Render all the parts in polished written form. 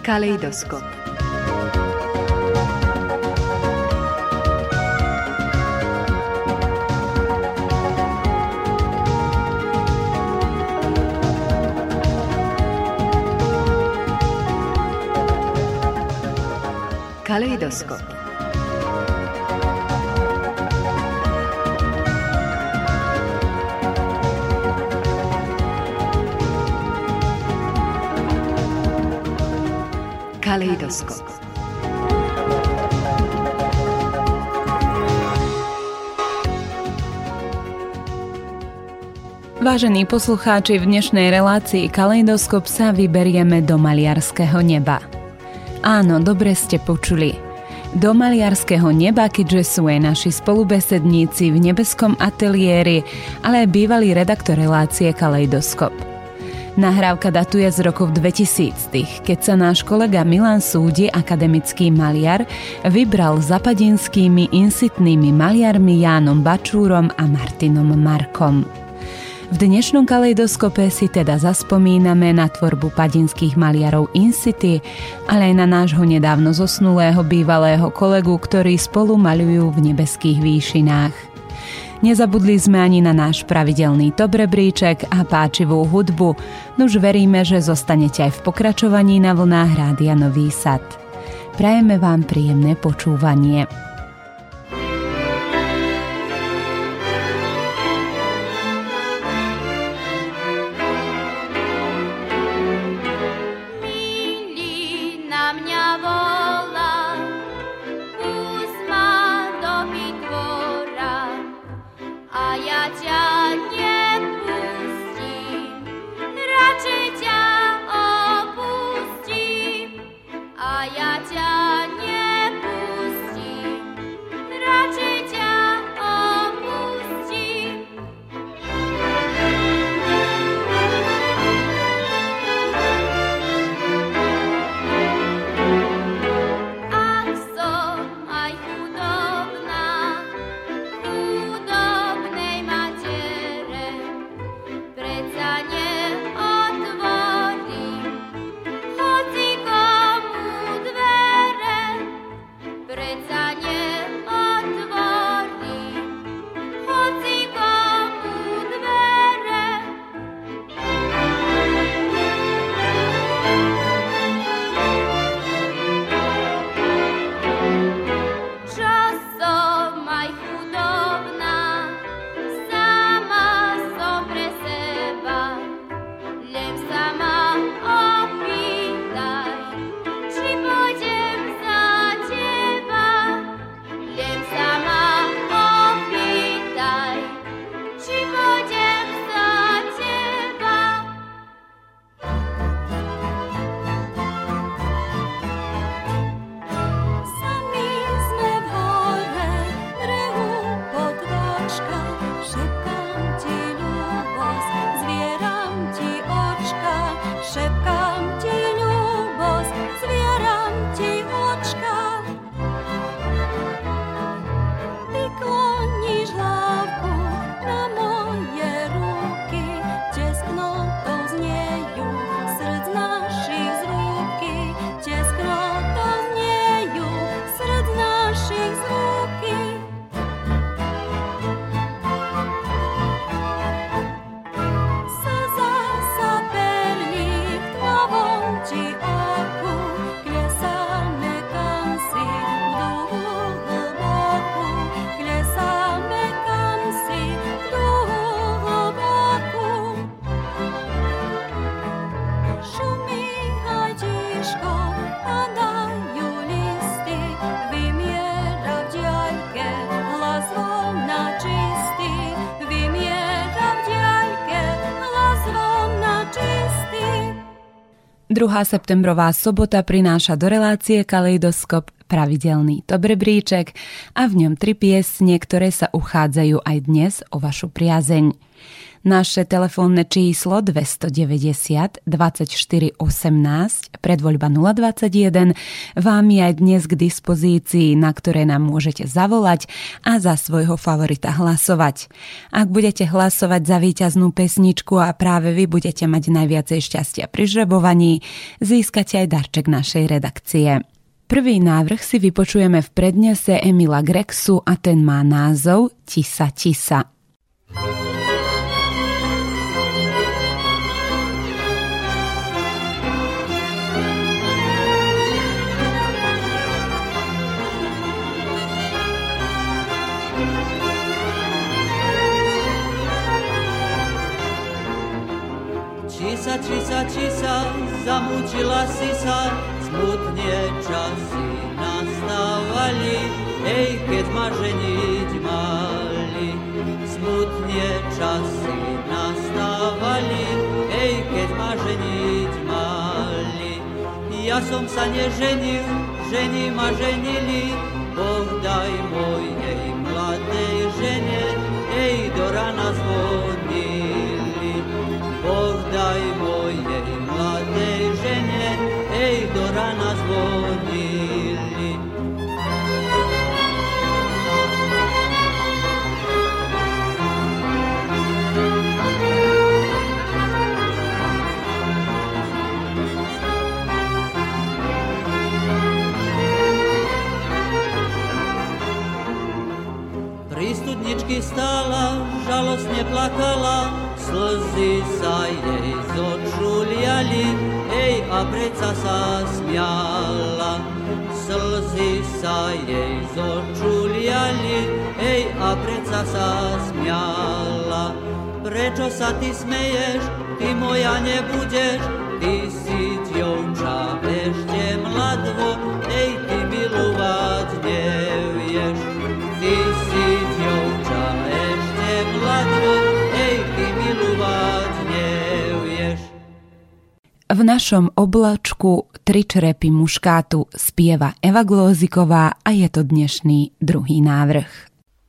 Kaleidoskop. Kaleidoskop. Kaleidoskop. Vážení poslucháči, v dnešnej relácii Kaleidoskop sa vyberieme do maliarského neba. Áno, dobre ste počuli. Do maliarského neba, keďže sú aj naši spolubesedníci v nebeskom ateliéri, ale aj bývalý redaktor relácie Kaleidoskop. Nahrávka datuje z rokov 2000, keď sa náš kolega Milan Súdi, akademický maliar, vybral zapadinskými insitnými maliarmi Jánom Bačúrom a Martinom Markom. V dnešnom Kaleidoskope si teda zaspomíname na tvorbu padinských maliarov in city, ale aj na nášho nedávno zosnulého bývalého kolegu, ktorí spolu maľujú v nebeských výšinách. Nezabudli sme ani na náš pravidelný top rebríček a páčivú hudbu, nuž veríme, že zostanete aj v pokračovaní na vlnách Rádia Nový Sad. Prajeme vám príjemné počúvanie. Druhá septembrová sobota prináša do relácie Kaleidoskop pravidelný top rebríček a v ňom 3 piesne, ktoré sa uchádzajú aj dnes o vašu priazeň. Naše telefónne číslo 290 24 18 predvoľba 021 vám je aj dnes k dispozícii, na ktoré nám môžete zavolať a za svojho favorita hlasovať. Ak budete hlasovať za víťaznú pesničku a práve vy budete mať najviacej šťastia pri žrebovaní, získate aj darček našej redakcie. Prvý návrh si vypočujeme v prednese Emila Grexu a ten má názov Tisa Tisa. Čisa, čisa, čisa, zamúčila si sa, smutne časy nastávali, keď ma ženiť mali. Smutne časy nastávali, keď ma ženiť mali. Ja som sa neženil, ženi ma ženili, Boh daj mojej mladej žene, do rana zvonili. Boh daj mojej mladej žene, do rana zvonili. Pri studničky stála, žalostne plakala, slzy sa jej zočuliali, a predsa sa smiala. Slzy sa jej zočuliali, a predsa sa smiala. Prečo sa ty smeješ, ty moja nebudeš, ty si dievča ešte mladvo, ty milovať nevieš. Ty si dievča ešte mladvo, ty milovať nevieš. V našom oblačku 3 črepy muškátu spieva Eva Glóziková a je to dnešný druhý návrh.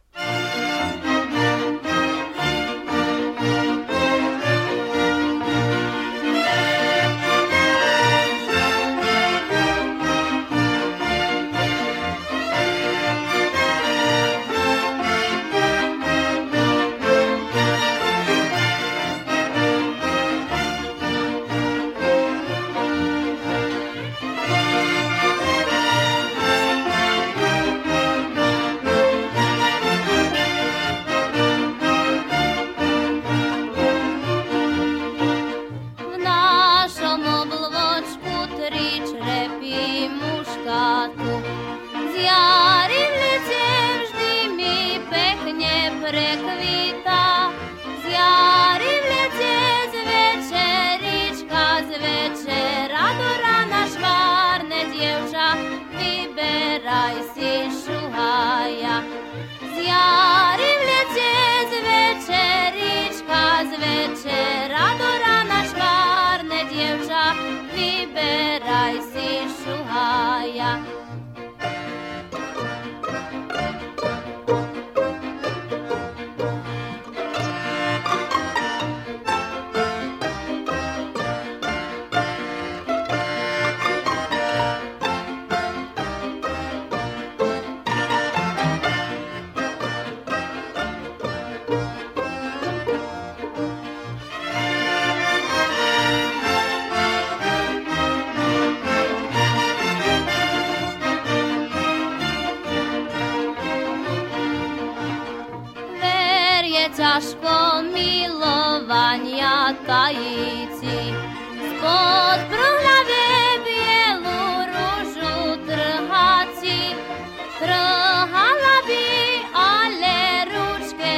Ťažko milovania tajíci, spod prhľave bielu rúžu trháci. Trhala by, ale ručke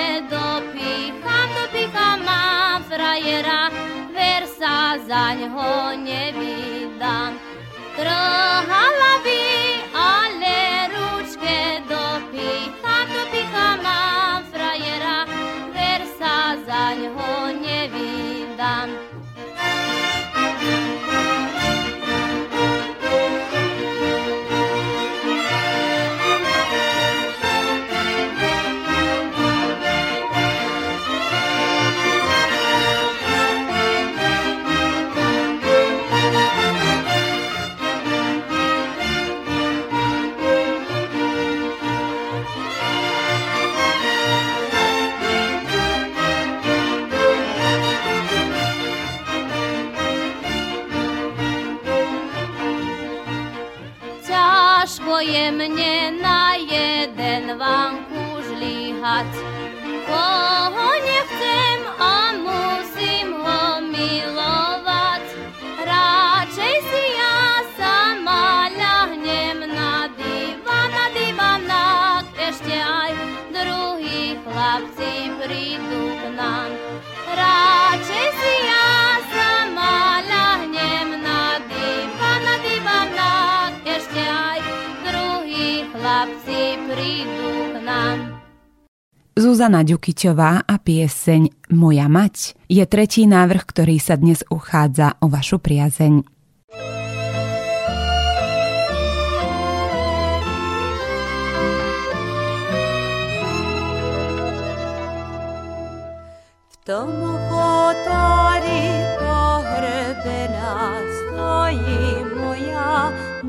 dopícham, mám frajera, ver sa zaňho nevydám. Trhala by, ale ručke dopícham, mám frajera, zaňho nevydám. jemne na jeden vanku žlíhať. Koho nechcem a musím ho milovať, radšej si ja sama ľahnem na divan, ešte aj druhí chlapci prídu k nám. Radšej si ja sama ľahnem na divan, ešte aj druhí chlapci prídu k nám. Zuzana Ďukyťová a pieseň Moja mať je tretí návrh, ktorý sa dnes uchádza o vašu priazeň. V tom chotári pohrebená stojí moja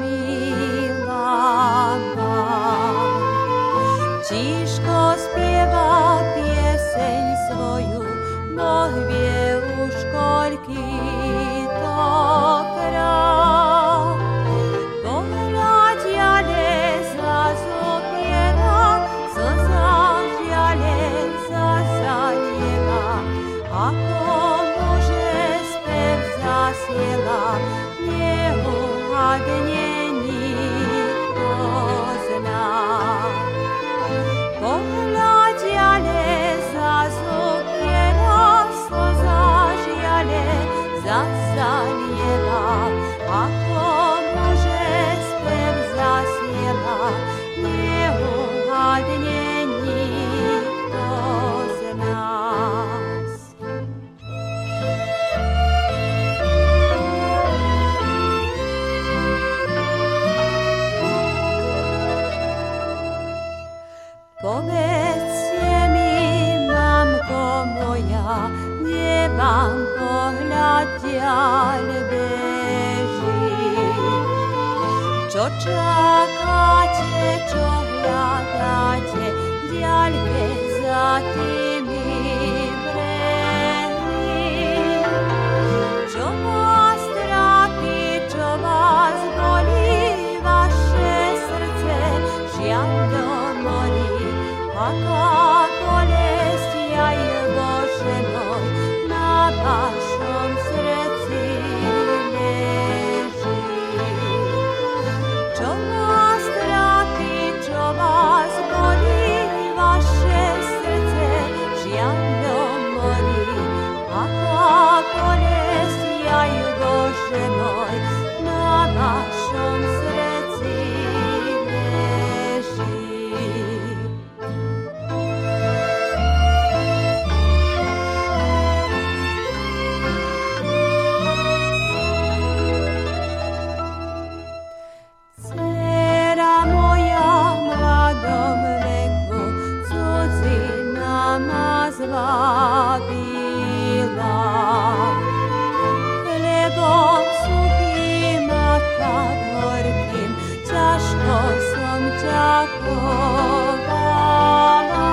milá mať. Tížko spieva pieseň svoju, Boh vie už koľký to krát. Pohľad jale zazopiera, slza žiale zasanieva, ako môže spev zasiela, neuhadne nikto zná. Pohľad jale zazopiera, slza žiale zasanieva, ako môže spev zasiela, neuhadne nikto z nás. Povedzte mi, mamko moja, kde vám pohľad ďal beží? Čo čakáte, čo hľadáte, ďalke za tými brehmi? Čo vás trápi, čo vás bolí, vaše srdce žiaľ do morí? Aká bolesť, jaj Bože môj, na vašom srdci leží. Čo vás trápi, čo vás bolí, vaše srdce žiaľ do morí? Aká bolesť, jaj Bože môj, na vašom srdci leží. Dcera moja v mladom veku cudzina ma zvabila. Chlebom suchým a tak horkým ťažko som ťa chovala.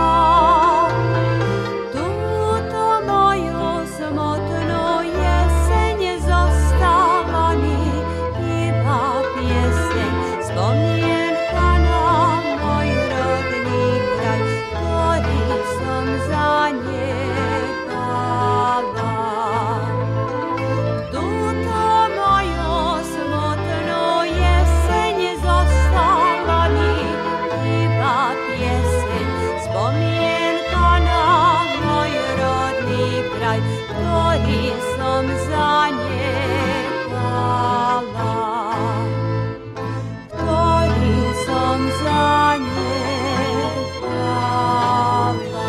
Túto moju smutnú jeseň zostala mi iba pieseň, spomienka na môj rodný kraj, ktorý som zanechala. Túto moju smutnú jeseň zostala mi iba pieseň, spomienka na môj rodný kraj, ktorý som zanechala. Ktorý som zanechala.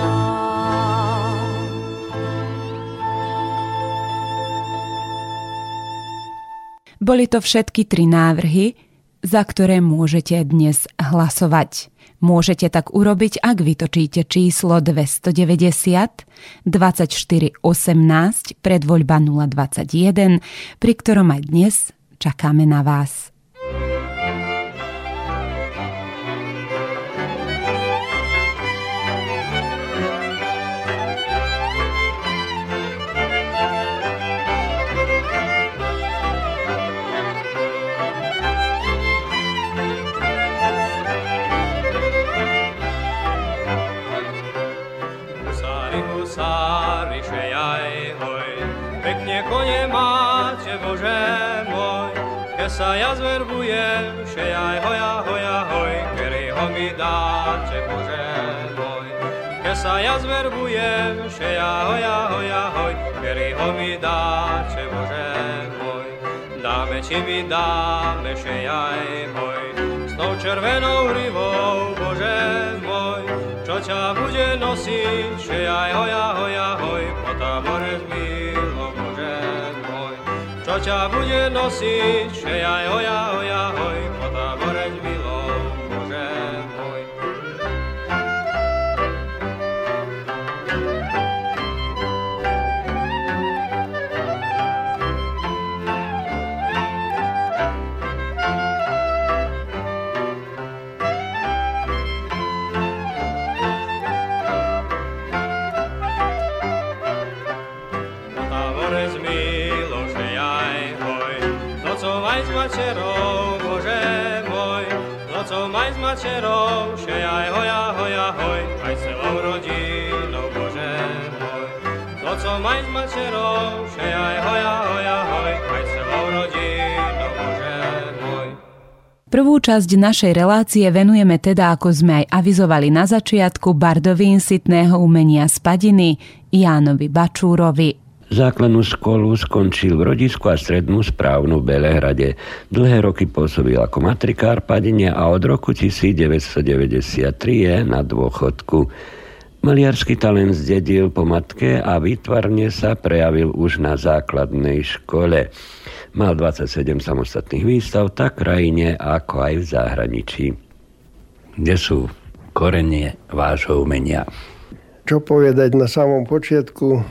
Boli to všetky tri návrhy, za ktoré môžete dnes hlasovať. Môžete tak urobiť, ak vytočíte číslo 290 24 18 predvoľba 021, pri ktorom aj dnes čakáme na vás. kone máte, Bože môj, keď sa ja zverbujem, že aj hoja, hoj, ktorý ho mi dáte, Bože môj. Keď sa ja zverbujem, že ja hoja, hoj, ktorý ho mi dáte, Bože môj. Dáme, či mi dáme, že aj hoj, s tou červenou hrivou, Bože môj, čo ťa bude nosiť, že aj hoja, hoj, po tábore zmilo, Bože môj. Čo ťa bude nosiť, že aj hoja, hoj, po tábore zmilo, Bože môj. Aj s mačerou, Bože môj, nocou aj s mačerou, že aj hoja, hoj, aj celou rodinou, Bože môj. Nocou aj s mačerou, že aj hoja, hoj, aj celou rodinou, Bože môj. Prvú časť našej relácie venujeme teda, ako sme aj avizovali na začiatku, bardovi insitného umenia z Padiny Jánovi Bačúrovi. Základnú školu skončil v rodisku a strednú správnu v Belehrade. Dlhé roky pôsobil ako matrikár v Padine a od roku 1993 je na dôchodku. Maliarsky talent zdedil po matke a výtvarne sa prejavil už na základnej škole. Mal 27 samostatných výstav tak v krajine, ako aj v zahraničí. Kde sú korene vášho umenia? Čo povedať na samom počiatku?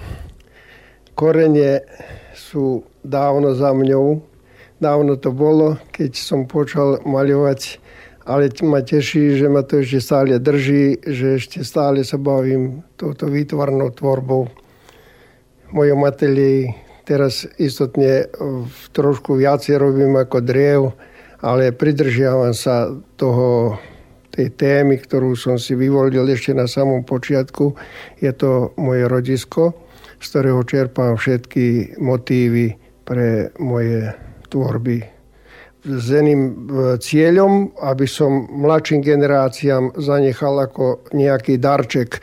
Korene sú dávno za mňou. Dávno to bolo, keď som počal maľovať, ale ma teší, že ma to ešte stále drží, že ešte stále sa bavím touto výtvarnou tvorbou. V mojom ateliéri teraz istotne trošku viacej robím ako driev, ale pridržiavam sa tej témy, ktorú som si vyvolil ešte na samom počiatku. Je to moje rodisko, z ktorého čerpám všetky motívy pre moje tvorby. S jedným cieľom, aby som mladším generáciám zanechal ako nejaký darček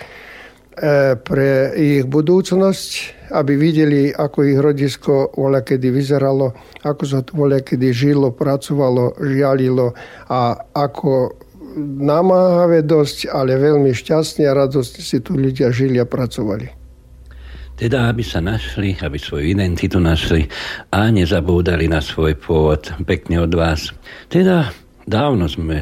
pre ich budúcnosť, aby videli, ako ich rodisko voľakedy vyzeralo, ako sa tu voľakedy žilo, pracovalo, žialilo a ako namáhavé dosť, ale veľmi šťastne a radostne si tu ľudia žili a pracovali. Teda, aby sa našli, aby svoju identitu našli a nezabúdali na svoj pôvod. Pekne od vás. Teda, dávno sme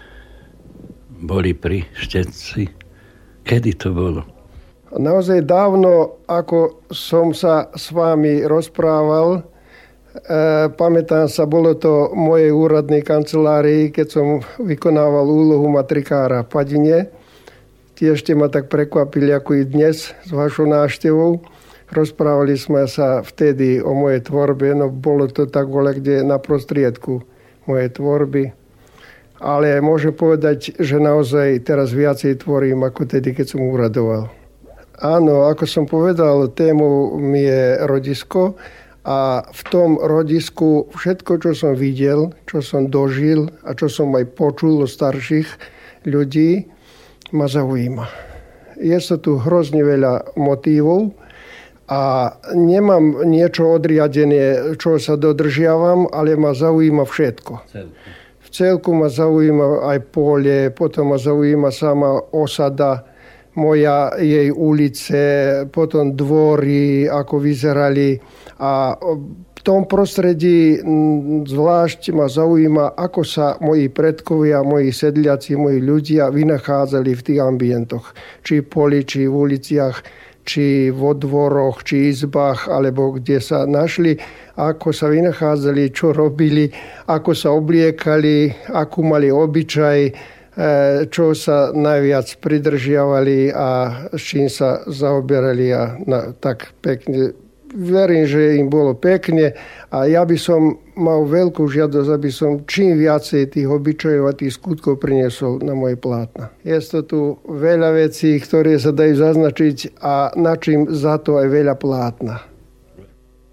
boli pri Štetci. Kedy to bolo? Naozaj dávno, ako som sa s vami rozprával, pamätám sa, bolo to v mojej úradnej kancelárii, keď som vykonával úlohu matrikára v Padine. Tiež ste ma tak prekvapili, ako i dnes s vašou návštevou. Rozprávali sme sa vtedy o mojej tvorbe, no bolo to tak voľakde na prostriedku mojej tvorby. Ale môžem povedať, že naozaj teraz viacej tvorím, ako tedy, keď som úradoval. Áno, ako som povedal, témou mi je rodisko a v tom rodisku všetko, čo som videl, čo som dožil a čo som aj počul od starších ľudí, ma zaujíma. Je sa tu hrozne veľa motívov a nemám niečo odriadené, čo sa dodržiavam, ale ma zaujíma všetko. V celku ma zaujíma aj pole, potom ma zaujíma sama osada, jej ulice, potom dvory, ako vyzerali. A v tom prostredí zvlášť ma zaujíma, ako sa moji predkovia, moji sedliaci, moji ľudia vynachádzali v tých ambientoch. Či v poli, či v uliciach, či vo dvoroch, či izbách, alebo kde sa našli, ako sa vynachádzali, čo robili, ako sa obliekali, akú mali obyčaj, čo sa najviac pridržiavali a s čím sa zaoberali a tak pekne. Verím, že im bolo pekne a ja by som mal veľkú žiadosť, aby som čím viacej tých obyčajov a tých skutkov priniesol na moje plátna. Je to tu veľa vecí, ktoré sa dajú zaznačiť a na čím za to aj veľa plátna.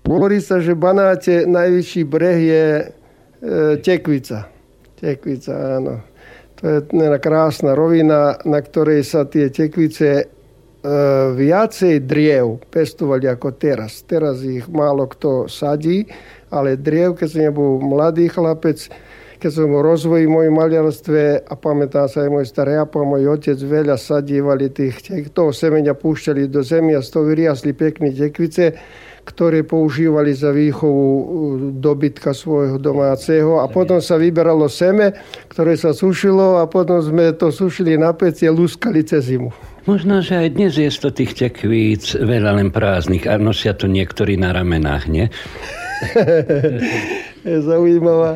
Hovorí sa, že v Banáte najvyšší breh je Tekvica. Tekvica, áno. To je krásna rovina, na ktorej sa tie tekvice viacej driev pestovali ako teraz. Teraz ich málo kto sadí, ale driev, keď som nebol mladý chlapec, keď som v rozvoji v mojom maliarstve a pamätám sa aj môj starý a môj otec veľa sadívali toho semeňa púšťali do zemi a z toho vyriasli pekné tekvice, ktoré používali za výchovu dobytka svojho domáceho a potom sa vyberalo seme, ktoré sa sušilo a potom sme to sušili na peci a lúskali cez zimu. Možno, že aj dnes je to tých tekvíc veľa len prázdnych a nosia to niektorí na ramenách, nie? Zaujímavá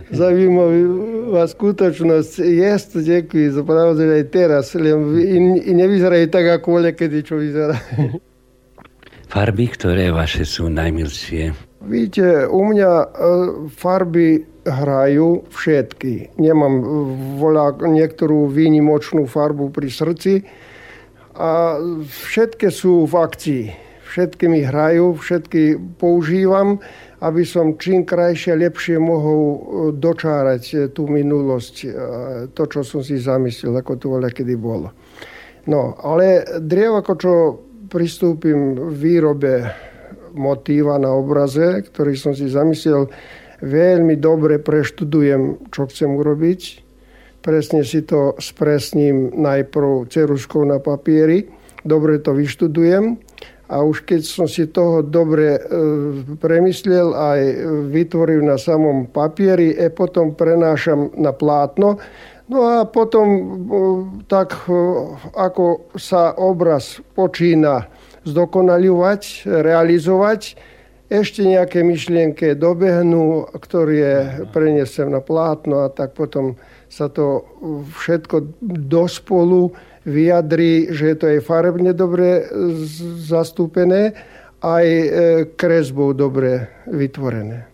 skutočnosť. Je to tekvíc, pravda, že aj teraz, len nevyzerajú tak, ako voľakedy, čo vyzerá. Farby, ktoré vaše sú najmilšie? Víte, u mňa farby hrajú všetky. Nemám niektorú výnimočnú farbu pri srdci a všetky sú v akcii. Všetky mi hrajú, všetky používam, aby som čím krajšie, lepšie mohol dočárať tú minulosť, to, čo som si zamyslel, ako to voľakedy bolo. No, ale drev, ako čo pristúpim v výrobe motíva na obraze, ktorý som si zamyslel, veľmi dobre preštudujem, čo chcem urobiť. Presne si to spresním najprv ceruzkou na papieri. Dobre to vyštudujem. A už keď som si toho dobre premyslel aj vytvoril na samom papieri, potom prenášam na plátno. No a potom, tak ako sa obraz počína zdokonaľovať, realizovať, ešte nejaké myšlienky dobehnú, ktoré prenesem na plátno a tak potom sa to všetko dospolu vyjadrí, že je to aj farebne dobre zastúpené, aj kresbou dobre vytvorené.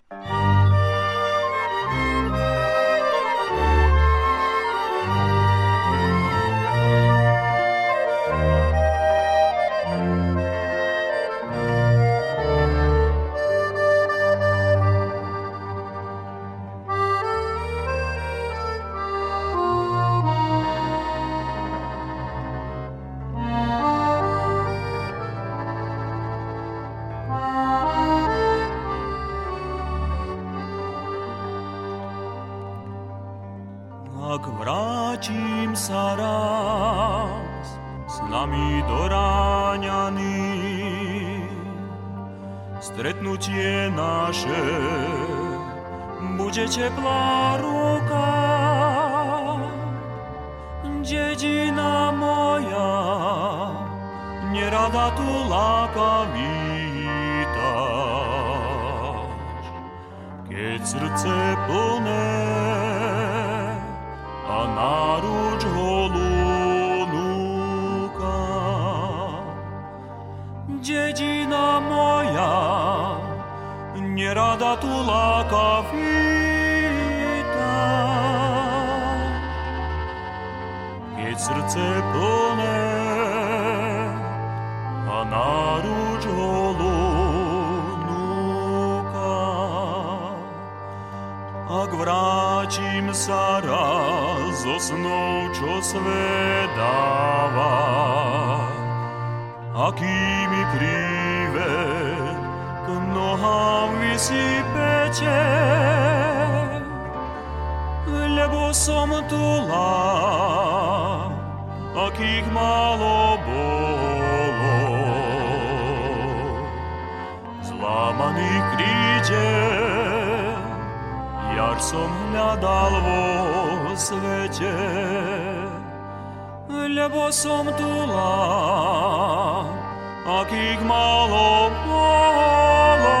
Ak vrátim sa raz s nami do ráňany, stretnutie naše bude teplá ruka. Dedina moja, nerada tu láka vítaš, keď srdce plné a náruč holú núka. Dedina moja, nerada tu láka vítaš, keď srdce plné a náruč holú núka. Ak vrátim sa raz zo snov, čo svet dáva, aký mi prívet k nohám vysypete, lebo som tulá, akých málo bolo. Zlámaný krídel jar som hľadal vo svete, lebo som tulá, akých málo bolo.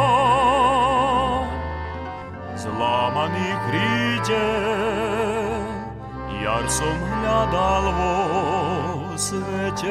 Zlámaný krídel jar som hľadal vo svete.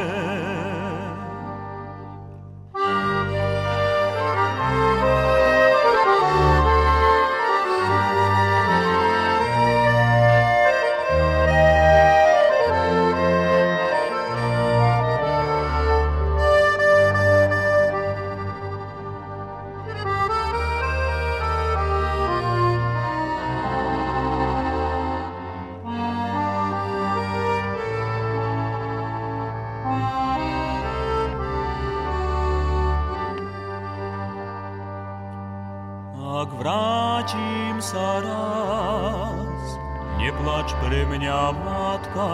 ak vrátim sa raz, neplač pre mňa, matka.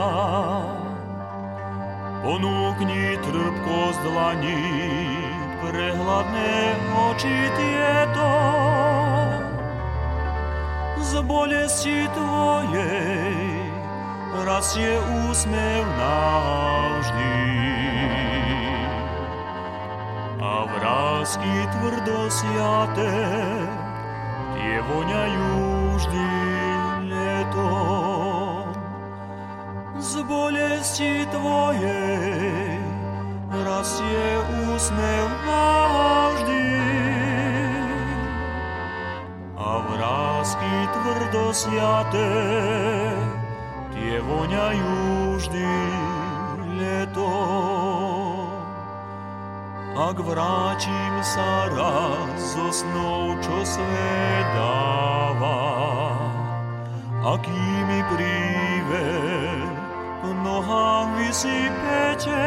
Ponúkni trpkosť dlaní, prehľadné oči tieto. Z bolesti tvojej rastie úsmev navždy. A vrásky tvrdosiaté, tie voňajú vždy letom. Z bolesti tvojej rastie úsmev navždy. A vrásky tvrdosiaté, tie voňajú vždy letom. Ak vrátim sa raz zo snov, čo svet dáva, aký mi príver k nohám vysypete,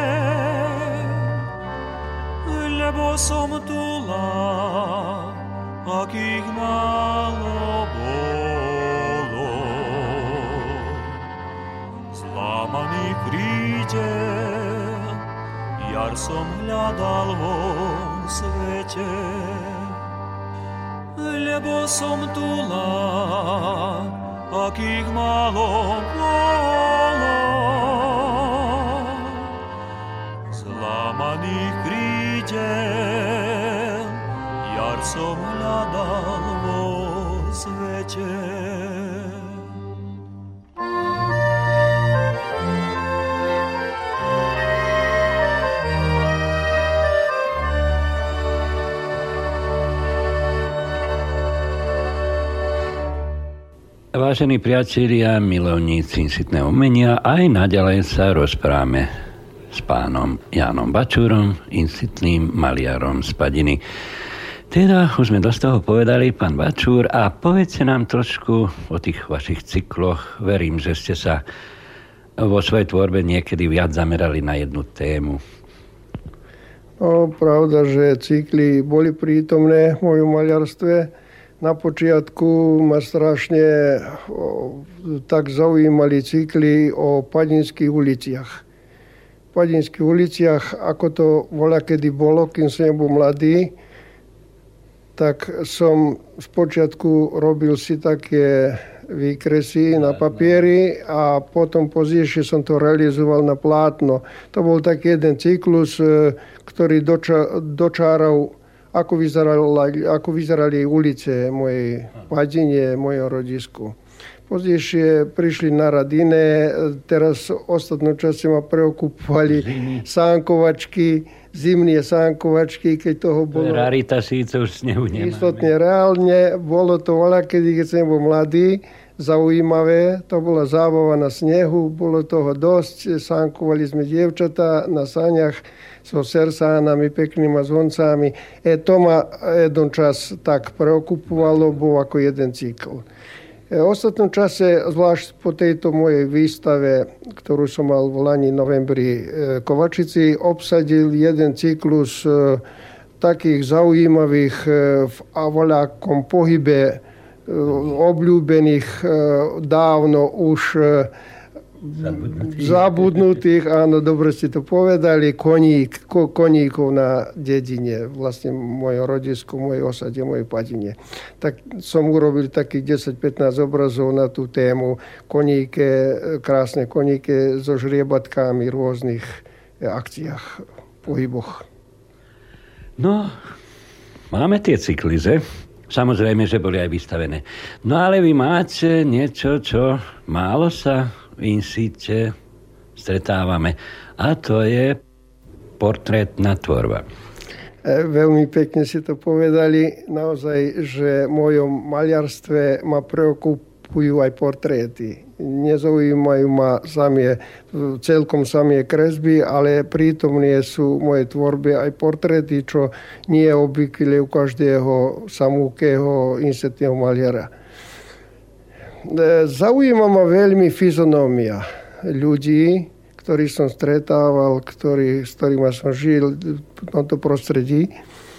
lebo som tula, akých málo bolo. Zlámaný krídel, jar som hľadal vo svete, lebo som tula, akých málo bolo. Zlámaný krídel, jar som hľadal vo svete. Vážení priatelia, milovníci incitného umenia, aj naďalej sa rozprávame s pánom Jánom Bačúrom, incitným maliarom z Padiny. Teda už sme dosť toho povedali, pán Bačúr, a povedzte nám trošku o tých vašich cykloch. Verím, že ste sa vo svojej tvorbe niekedy viac zamerali na jednu tému. No, pravda, že cykly boli prítomné v mojom maliarstve. Na počiatku ma strašne tak zaujímali cykly o padinských uliciach. V padinských uliciach, ako to voľakedy bolo, kým som nebol mladý, tak som spočiatku robil si také výkresy na papieri a potom pozdejšie som to realizoval na plátno. To bol taký jeden cyklus, ktorý dočáral, ako vyzerali ulice mojej Padine, mojom rodisku. Pozdejšie prišli na rad iné, teraz ostatnú časť ma preokupovali sánkovačky, zimné sánkovačky, keď toho bolo... Rarita síce už snehu nemáme. Istotne, reálne bolo to voľakedy, keď som bol mladý, zaujímavé. To bola zábava na snehu, bolo toho dosť. Sánkovali sme dievčatá na sáňach so sersánami, peknými zvoncami. To ma jeden čas tak preokupovalo, bol ako jeden cykl. V ostatnom čase, zvlášť po tejto mojej výstave, ktorú som mal v lani novembri Kovačici, obsadil jeden cyklus takých zaujímavých a voľakom pohybe obľúbených dávno už zabudnutých, áno, dobre ste to povedali, koníkov na dedine, vlastne mojom rodisku, mojej osade, mojej Padine. Tak som urobil takých 10-15 obrazov na tú tému koníke, krásne koníke so žriebatkami v rôznych akciách, pohyboch. No, máme tie cykly, že? Samozrejme, že boli aj vystavené. No ale vy máte niečo, čo málo sa v incite stretávame. A to je portrétna tvorba. Veľmi pekne si to povedali. Naozaj, že v mojom maliarstve ma preokupujú aj portréty. Nezaujímajú ma celkom samie kresby, ale prítomné sú v mojej tvorbe aj portréty, čo nie je obvykle u každého samúkeho incitného maliara. Zaujíma ma veľmi fyzonómia ľudí, ktorých som stretával, s ktorými som žil v tomto prostredí.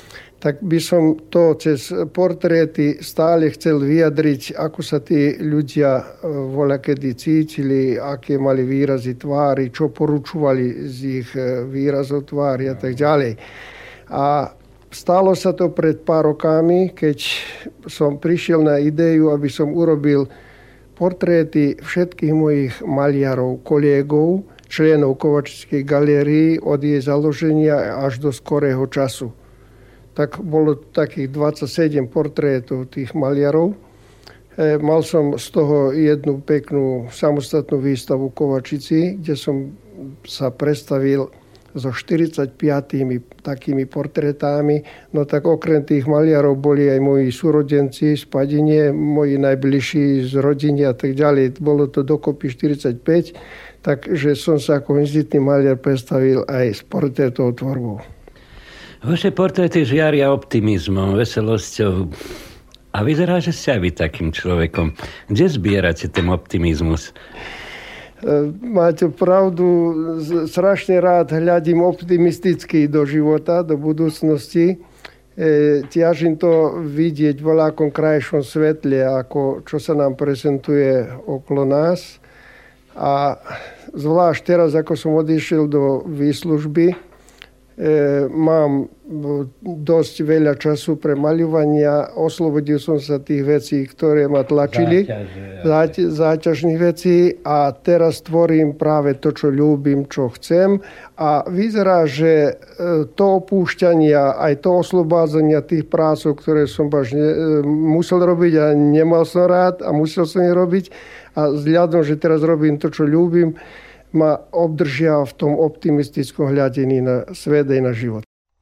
tak by som to cez portréty stále chcel vyjadriť, ako sa tí ľudia voľakedy cítili, aké mali výrazy tvári, čo poručovali z ich výrazov tvári a tak ďalej. A stalo sa to pred pár rokami, keď som prišiel na ideu, aby som urobil portréty všetkých mojich maliarov, kolegov, členov Kovačickej galérii od jej založenia až do skorého času. Tak bolo takých 27 portrétov tých maliarov. Mal som z toho jednu peknú samostatnú výstavu v Kovačici, kde som sa predstavil so 45 takými portrétami. No tak okrem tých maliarov boli aj moji súrodenci z Padine, moji najbližší z rodiny a tak ďalej. Bolo to dokopy 45, takže som sa ako vizitný maliar predstavil aj s portrétovou tvorbou. Vaše portréty žiaria optimizmom, veselosťou. A vyzerá, že ste aj vy takým človekom. Kde zbierate ten optimizmus? Máte pravdu, strašne rád hľadím optimisticky do života, do budúcnosti. Ťažím to vidieť v veľakom krajšom svetle, ako čo sa nám prezentuje okolo nás. A zvlášť teraz, ako som odišiel do výslužby, mám dosť veľa času pre maľovania. Oslobodil som sa tých vecí, ktoré ma tlačili. Záťažných vecí. A teraz tvorím práve to, čo ľúbim, čo chcem. A vyzerá, že to opúšťania, aj to oslobodzenia tých prácov, ktoré som musel robiť a nemal som rád a musel som ich robiť. A vzhľadom, že teraz robím to, čo ľúbim, ma obdržia v tom optimistickom hľadení na svet aj na život.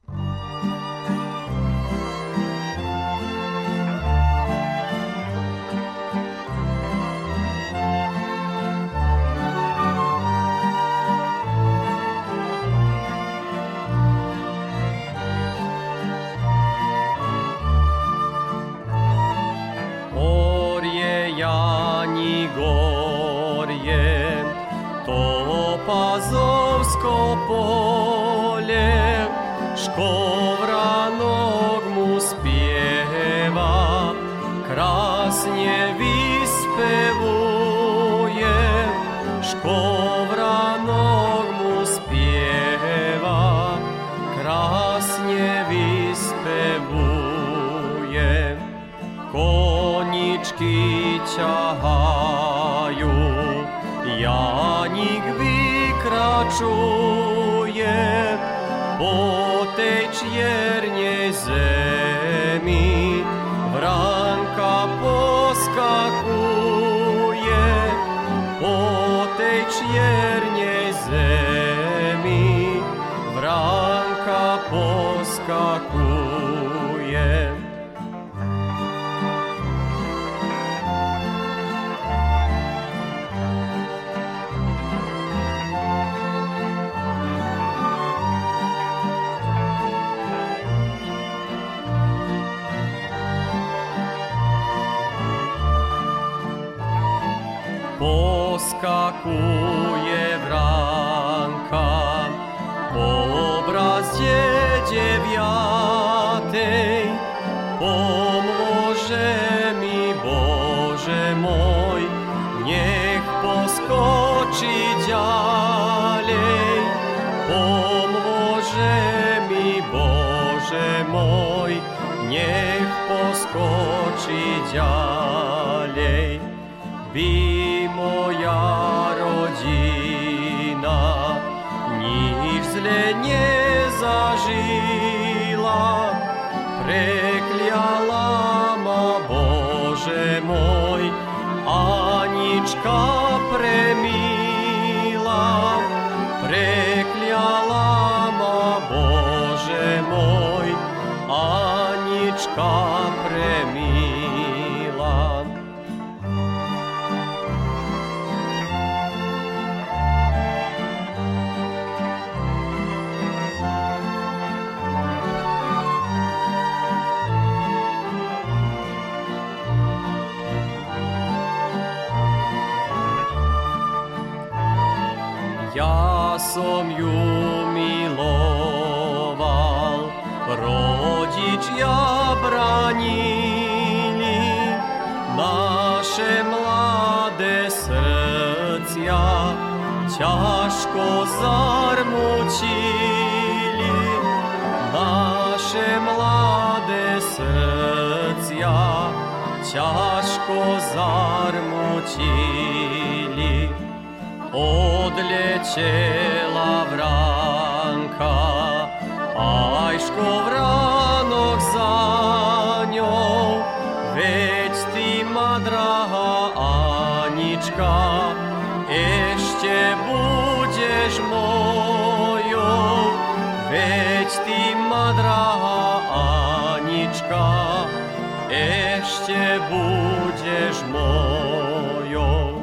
Поле, шковранок му спєва, красне виспевує, шковранок му спєва, красне виспевує, конічки тягаю, Яник vykračuje po tej čiernej zemi, vránka poskakuje po tej čiernej zemi, vránka poskakuje. Poskakuje vránka po obraze deviatej. Pomôže mi, Bože môj, nech poskočí ďalej. Pomôže mi, Bože môj, nech poskočí ďalej. By moja rodina nič zle nezažila, prekliala ma, Bože môj, Anička premila, prekliala ma, Bože môj, Anička premila. Ja som ju miloval, rodičia bránili naše mladé srdcia, ťažko zarmučili naše mladé srdcia, ťažko zarmučili. Odletela vránka, ajško vránok za ňou, veď ty, ma drahá Anička, ešte budeš mojou, veď ty, ma drahá Anička, ešte budeš mojou.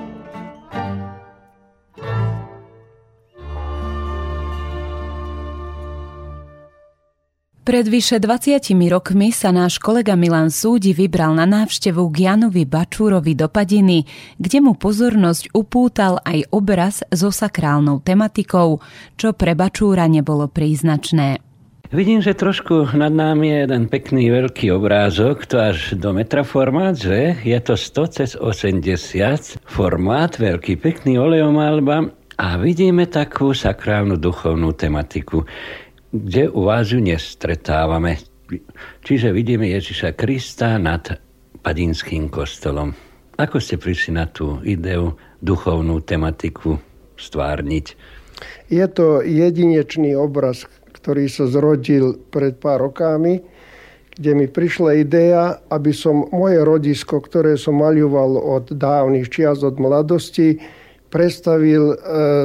Pred vyše 20 rokmi sa náš kolega Milan Súdi vybral na návštevu k Jánovi Bačúrovi do Padiny, kde mu pozornosť upútal aj obraz so sakrálnou tematikou, čo pre Bačúra nebolo príznačné. Vidím, že trošku nad námi je jeden pekný veľký obrázok, to až do metra formát, že? Je to 100x80 formát, veľký pekný oleomalba a vidíme takú sakrálnu duchovnú tematiku, kde u vás ju nestretávame. Čiže vidíme Ježiša Krista nad Padinským kostolom. Ako ste prišli na tú ideu, duchovnú tematiku stvárniť? Je to jedinečný obraz, ktorý sa zrodil pred pár rokami, kde mi prišla idea, aby som moje rodisko, ktoré som maľoval od dávnych čias, od mladosti, predstavil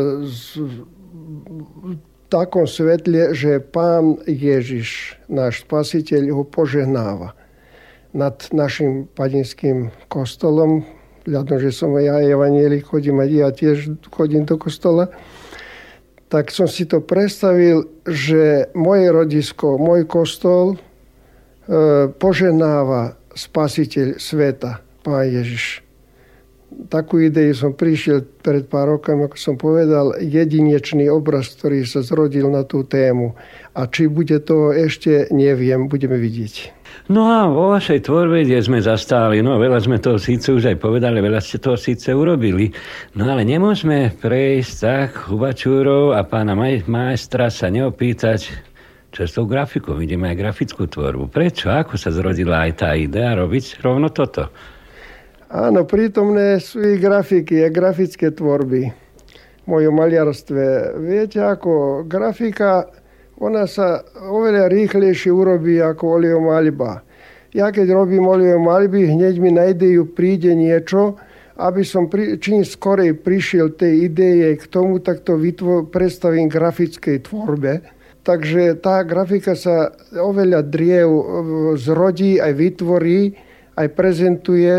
v takom svetle, že Pán Ježiš, náš Spasiteľ, ho požehnáva nad našim padinským kostolom. Ľadom, že som ja evanjelik, ja tiež chodím do kostola. Tak som si to predstavil, že moje rodisko, môj kostol požehnáva Spasiteľ sveta, Pán Ježiš. Takú ideu som prišiel pred pár rokami, ako som povedal, jedinečný obraz, ktorý sa zrodil na tú tému. A či bude to ešte, neviem, budeme vidieť. No a vo vašej tvorbe, kde sme zastáli, no veľa sme toho síce už aj povedali, veľa ste toho síce urobili, no ale nemôžeme prejsť tak u Bačúrov a pána majstra sa neopýtať, čo s tou grafikou, vidíme aj grafickú tvorbu. Prečo? Ako sa zrodila aj tá idea robiť rovno toto? Áno, prítomné sú i grafiky a grafické tvorby v mojom maliarstve. Viete, ako grafika, ona sa oveľa rýchlejšie urobí ako oleomaľba. Ja keď robím oleomaľby, hneď mi na ideu príde niečo, aby som čím skorej prišiel tej ideje k tomu, tak to predstavím grafickej tvorbe. Takže tá grafika sa oveľa driev zrodí, aj vytvorí, aj prezentuje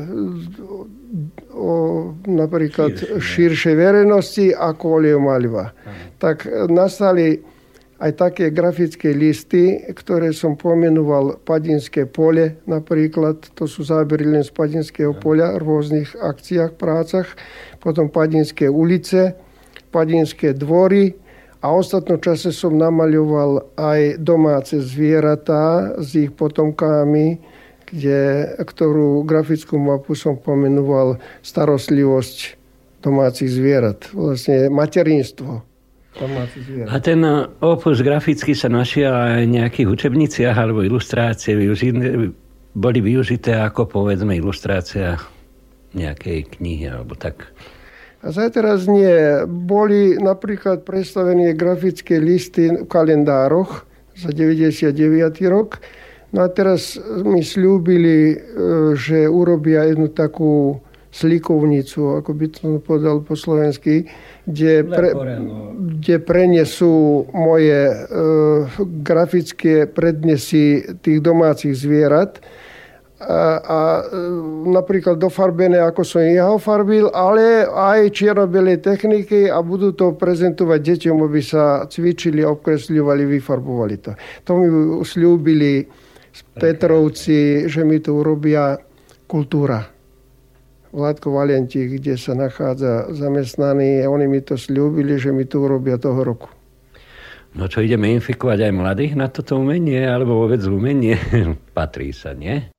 napríklad širšej verejnosti ako oleomaľba. Tak nastali aj také grafické listy, ktoré som pomenoval Padinské pole napríklad. To sú zábery len z Padinského poľa v rôznych akciách, prácach. Potom Padinské ulice, Padinské dvory. A v ostatnom čase som namaľoval aj domáce zvieratá s ich potomkami, ktorú grafickú mapu som pomenoval starostlivosť domácich zvierat. Vlastne materinstvo domácich zvierat. A ten opus grafický sa našiel aj v nejakých učebniciach alebo ilustrácie boli využité ako povedzme ilustrácia nejakej knihy alebo tak? A zajteraz nie. Boli napríklad predstavené grafické listy v kalendároch za 99. rok. No a teraz mi sľúbili, že urobia jednu takú slikovnicu, ako by som povedal po slovensky, kde prenesú moje grafické prednesy tých domácich zvierat. A napríklad dofarbené, ako som ich ofarbil, ale aj čierno-bielej techniky a budú to prezentovať deťom, aby sa cvičili, obkresľovali, vyfarbovali to. To mi sľúbili Petrovci, že mi to urobia Kultúra. Vládko Valentík, kde sa nachádza zamestnaný, a oni mi to sľúbili, že mi to urobia toho roku. No čo, ideme infikovať aj mladých na toto umenie, alebo vôbec umenie? Patrí sa, nie?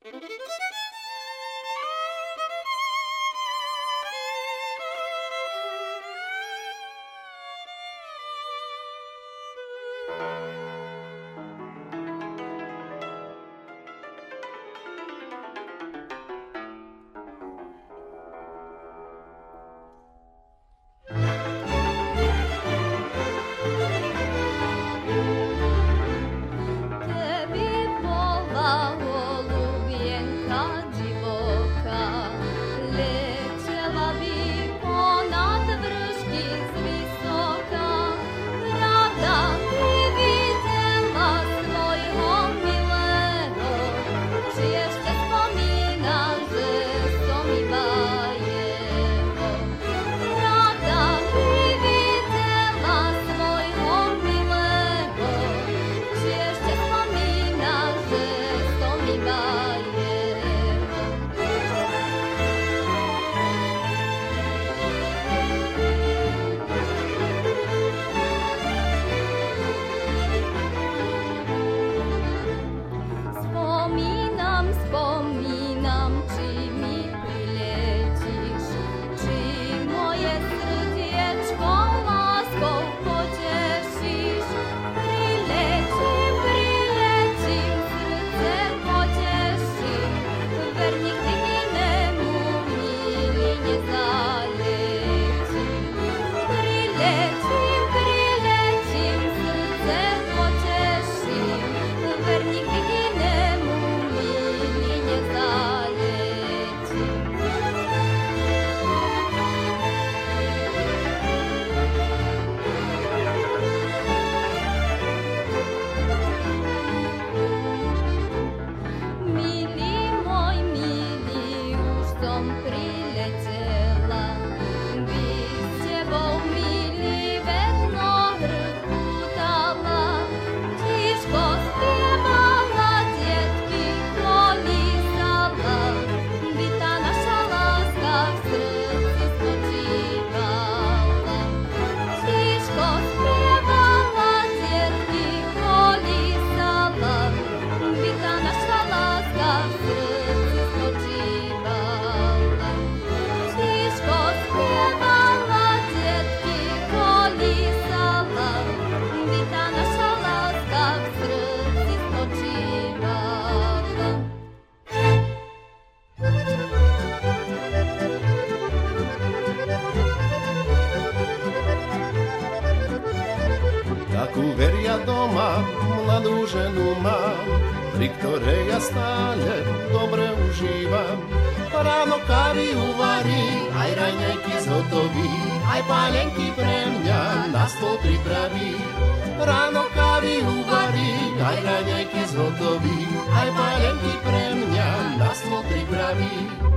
Takú veria doma, mladú ženu mám, pri ktorej ja stále dobre užívam. Ráno kávy uvarí, aj raňajky zhotoví, aj pálenky pre mňa na stôl pripraví. Ráno kávy uvarí, aj raňajky zhotoví, aj pálenky pre mňa na stôl pripraví.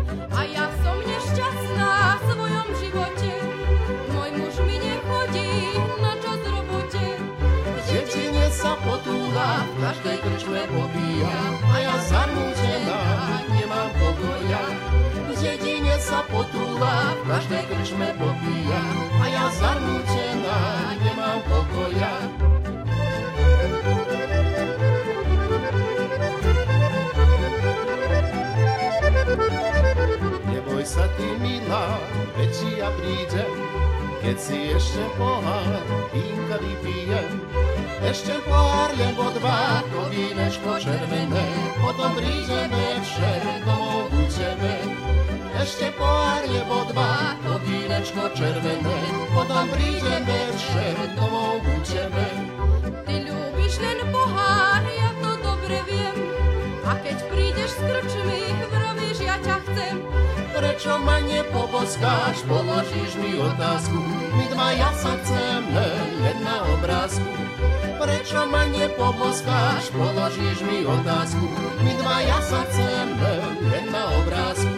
A ja som nešťastná v svojom živote, môj muž mi nechodí na čas robote. V dedine sa potúla, v každej krčme popíja, a ja zamúčená nemám pokoja. V dedine sa potúla, v každej krčme popíja, a ja zamúčená nemám pokoja. Neboj sa ty, milá, veď ja prídem, keď si ešte pohár vínka vypijem. Ešte pohár, lebo dva, to vínečko červené, potom príde večer domov u tebe. Ešte pohár, lebo dva, to vínečko červené, potom príde večer domov u tebe. Ty ľúbiš len pohár, ja to dobre viem, a keď prídeš z krčmy, vravíš, ja ťa chcem. Prečo ma nepoboskáš, položíš mi otázku, my dvaja sa chceme len na obrázku. Prečo ma nepoboskáš, položíš mi otázku, my dvaja sa chceme len na obrázku.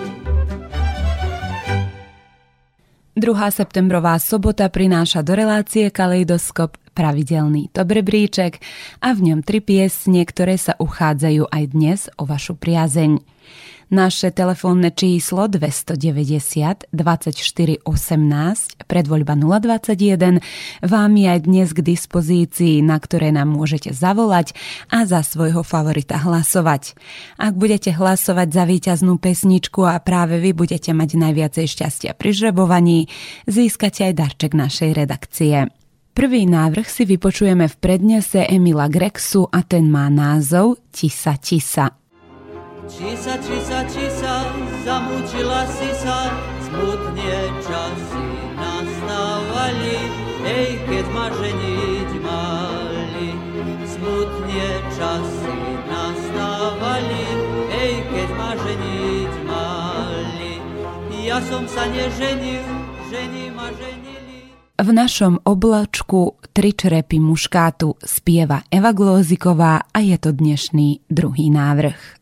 2. septembrová sobota prináša do relácie Kaleidoskop pravidelný top rebríček a v ňom 3 piesne, ktoré sa uchádzajú aj dnes o vašu priazeň. Naše telefónne číslo 290 24 18 predvoľba 021 vám je aj dnes k dispozícii, na ktoré nám môžete zavolať a za svojho favorita hlasovať. Ak budete hlasovať za víťaznú pesničku a práve vy budete mať najviacej šťastia pri žrebovaní, získate aj darček našej redakcie. Prvý návrh si vypočujeme v prednese Emila Grexu a ten má názov Tisa, tisa. Čisa, čisa, čisa, zamúčila si sa, smutne časy nastávali, keď ma ženiť mali. Smutne časy nastávali, keď ma ženiť mali. Ja som sa neženil, ženi ma ženili. V našom oblačku 3 črepy muškátu spieva Eva Glóziková a je to dnešný druhý návrh.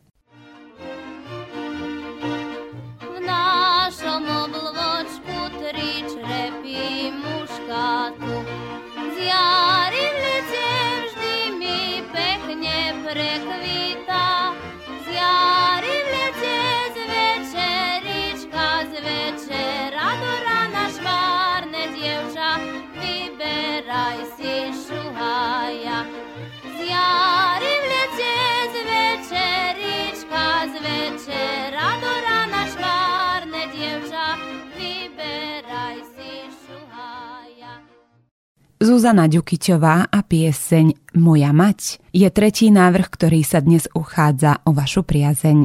Zuzana Ďukyťová a pieseň Moja mať je tretí návrh, ktorý sa dnes uchádza o vašu priazeň.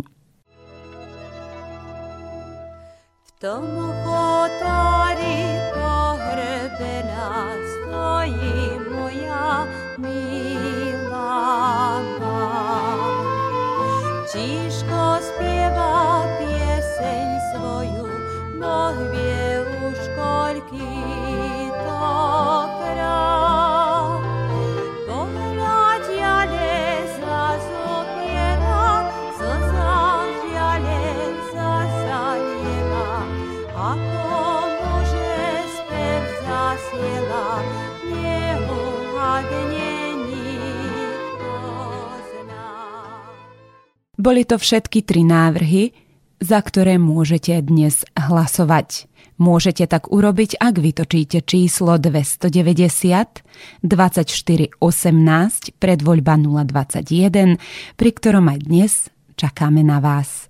V tom chotári pohrebená stojí moja milá mať. Tížko spieva pieseň svoju, Boh vie už koľký to krát. Pohľad jale zazopiera, slza jale zasaniela, ako môže spev zasiela, neuhadne nikto zná. Boli to všetky 3 návrhy, za ktoré môžete dnes hlasovať. Môžete tak urobiť, ak vytočíte číslo 290 24 18 predvoľba 021, pri ktorom aj dnes čakáme na vás.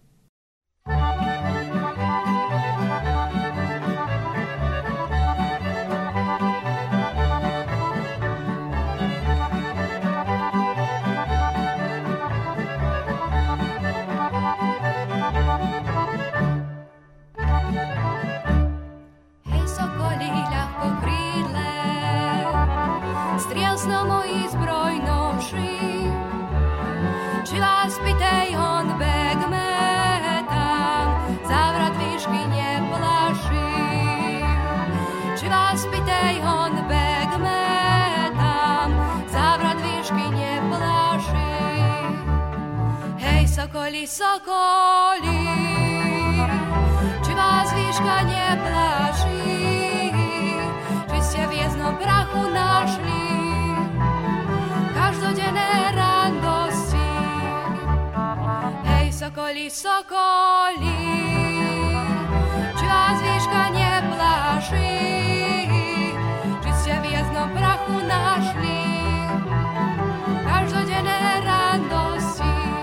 Sokoli, sokoli, či vás výška nepláši, či ste v jednom prachu našli každodenné radosti. Hej, sokoli, sokoli, či vás výška nepláši, či ste v jednom prachu našli každodenné radosti.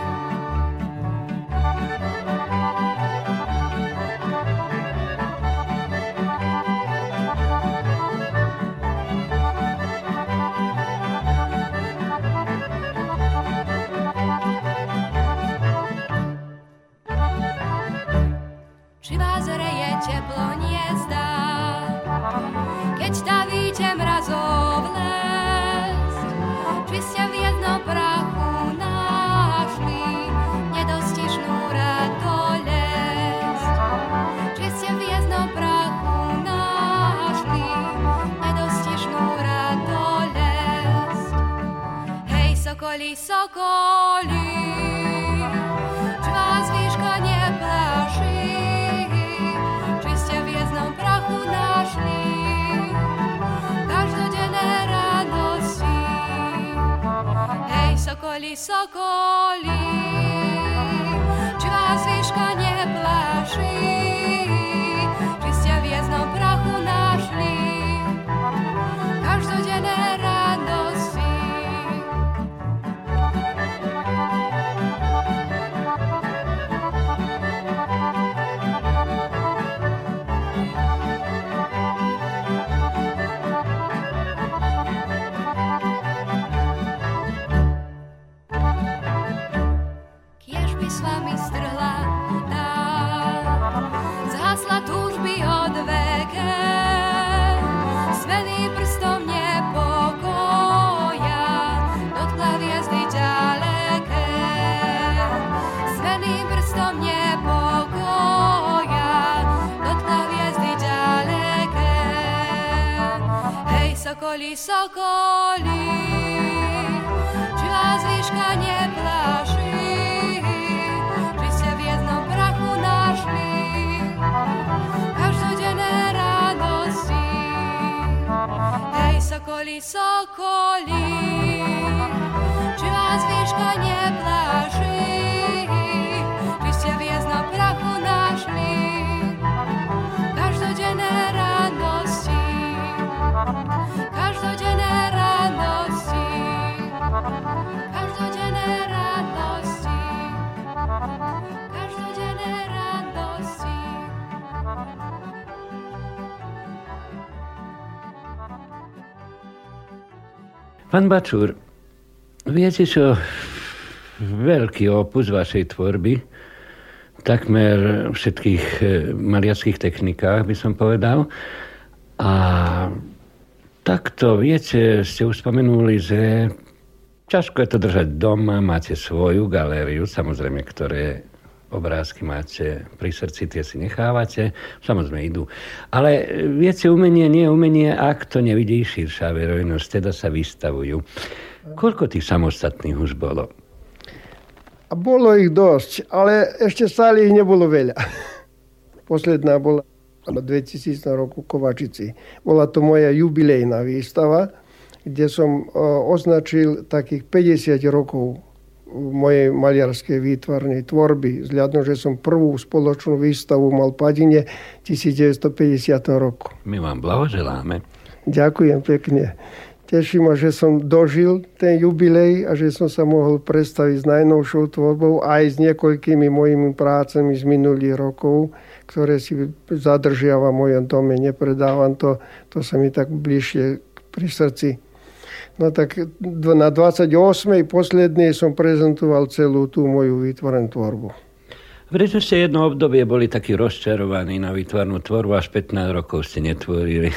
Či vás reje teplo hniezda, keď stavíte mrazov les, či ste v jednom prachu našli nedostižnú radolesť, či ste v jednom prachu našli nedostižnú radolesť. Hej, sokoli, sokoli, či vás výška nepláši, prachu našli každodenné radosti. sokoli, sokoli, či vás výška nepláši, či ste v hviezdnom prachu našli každodenné radosti. S vami strhla tá, zhasla túžby od veke, smený prstom nepokoja, dotkla hviezdy ďaleké. Smený prstom nepokoja, dotkla hviezdy ďaleké. Hej, sokoli, sokoli, či vás výška nepláši, každodenné radosti. Hej, sokoli, sokoli, či vás výška nepláši, či ste v hviezdnom prachu našli každodenné radosti. Každodenné radosti. Každodenné radosti. Každodenné radosti. Pán Bačúr, viete čo, veľký opus vašej tvorby, takmer všetkých maliarských technikách, by som povedal. A takto, viete, ste už spomenuli, že ťažko je to držať doma, máte svoju galériu, samozrejme, ktoré obrázky máte pri srdci, tie si nechávate, samozrejme idú. Ale viete, umenie nie je umenie, ak to nevidí širšia verejnosť, teda sa vystavujú. Koľko tých samostatných už bolo? A bolo ich dosť, ale ešte stále ich nebolo veľa. Posledná bola v 2000 roku v Kovačici. Bola to moja jubilejná výstava, kde som označil takých 50 rokov mojej maliarskej výtvarnej tvorby. Vzhľadom, že som prvú spoločnú výstavu mal v Padine 1950 roku. My vám blahoželáme. Ďakujem pekne. Teší ma, že som dožil ten jubilej a že som sa mohol predstaviť s najnovšou tvorbou aj s niekoľkými mojimi prácami z minulých rokov, ktoré si zadržiavam v mojom dome, nepredávam to. To sa mi tak bližšie pri srdci. No tak na 28. poslednej som prezentoval celú tú moju výtvarnú tvorbu. Prečo ste jedno obdobie boli takí rozčarovaní na výtvarnú tvorbu, až 15 rokov ste netvorili?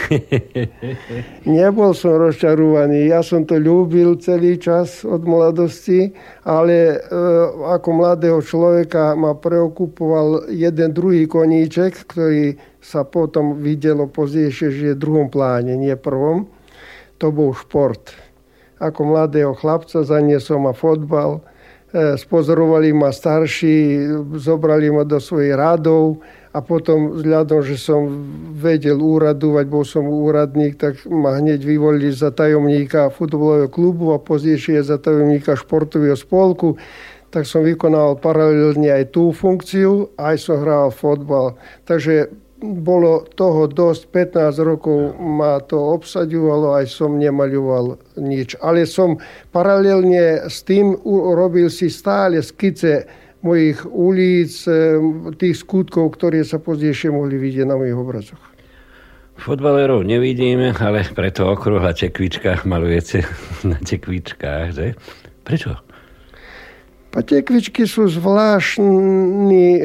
Nebol som rozčarovaný, ja som to ľúbil celý čas od mladosti, ale ako mladého človeka ma preokupoval jeden druhý koníček, ktorý sa potom videlo pozdejšie, že je v druhom pláne, nie prvom. To bol šport. Ako mladého chlapca zaniesol ma fotbal, spozorovali ma starší, zobrali ma do svojich radov a potom vzhľadom, že som vedel úradovať, bol som úradník, tak ma hneď vyvolili za tajomníka futbalového klubu a pozdejšie za tajomníka športového spolku. Tak som vykonal paralelne aj tú funkciu, aj som hral fotbal. Takže bolo toho dosť, 15 rokov ma to obsaďovalo, aj som nemaľoval nič. Ale som paralelne s tým robil si stále skice mojich ulic, tých skutkov, ktoré sa pozdejšie mohli vidieť na mojich obrazoch. Fotbalérov nevidíme, ale preto okrúhla tekvička malujete na tekvičkách, že? Prečo? Tekvičky sú zvláštny,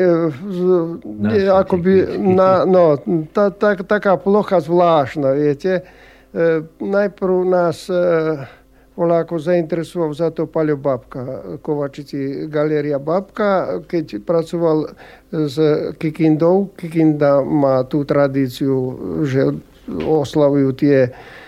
akoby, taká plocha zvláštna, viete. Najprv nás voľako zainteresoval za to Paľo Babka, Kovačici galéria Babka, keď pracoval s Kikindou. Kikinda má tú tradíciu, že oslavujú tie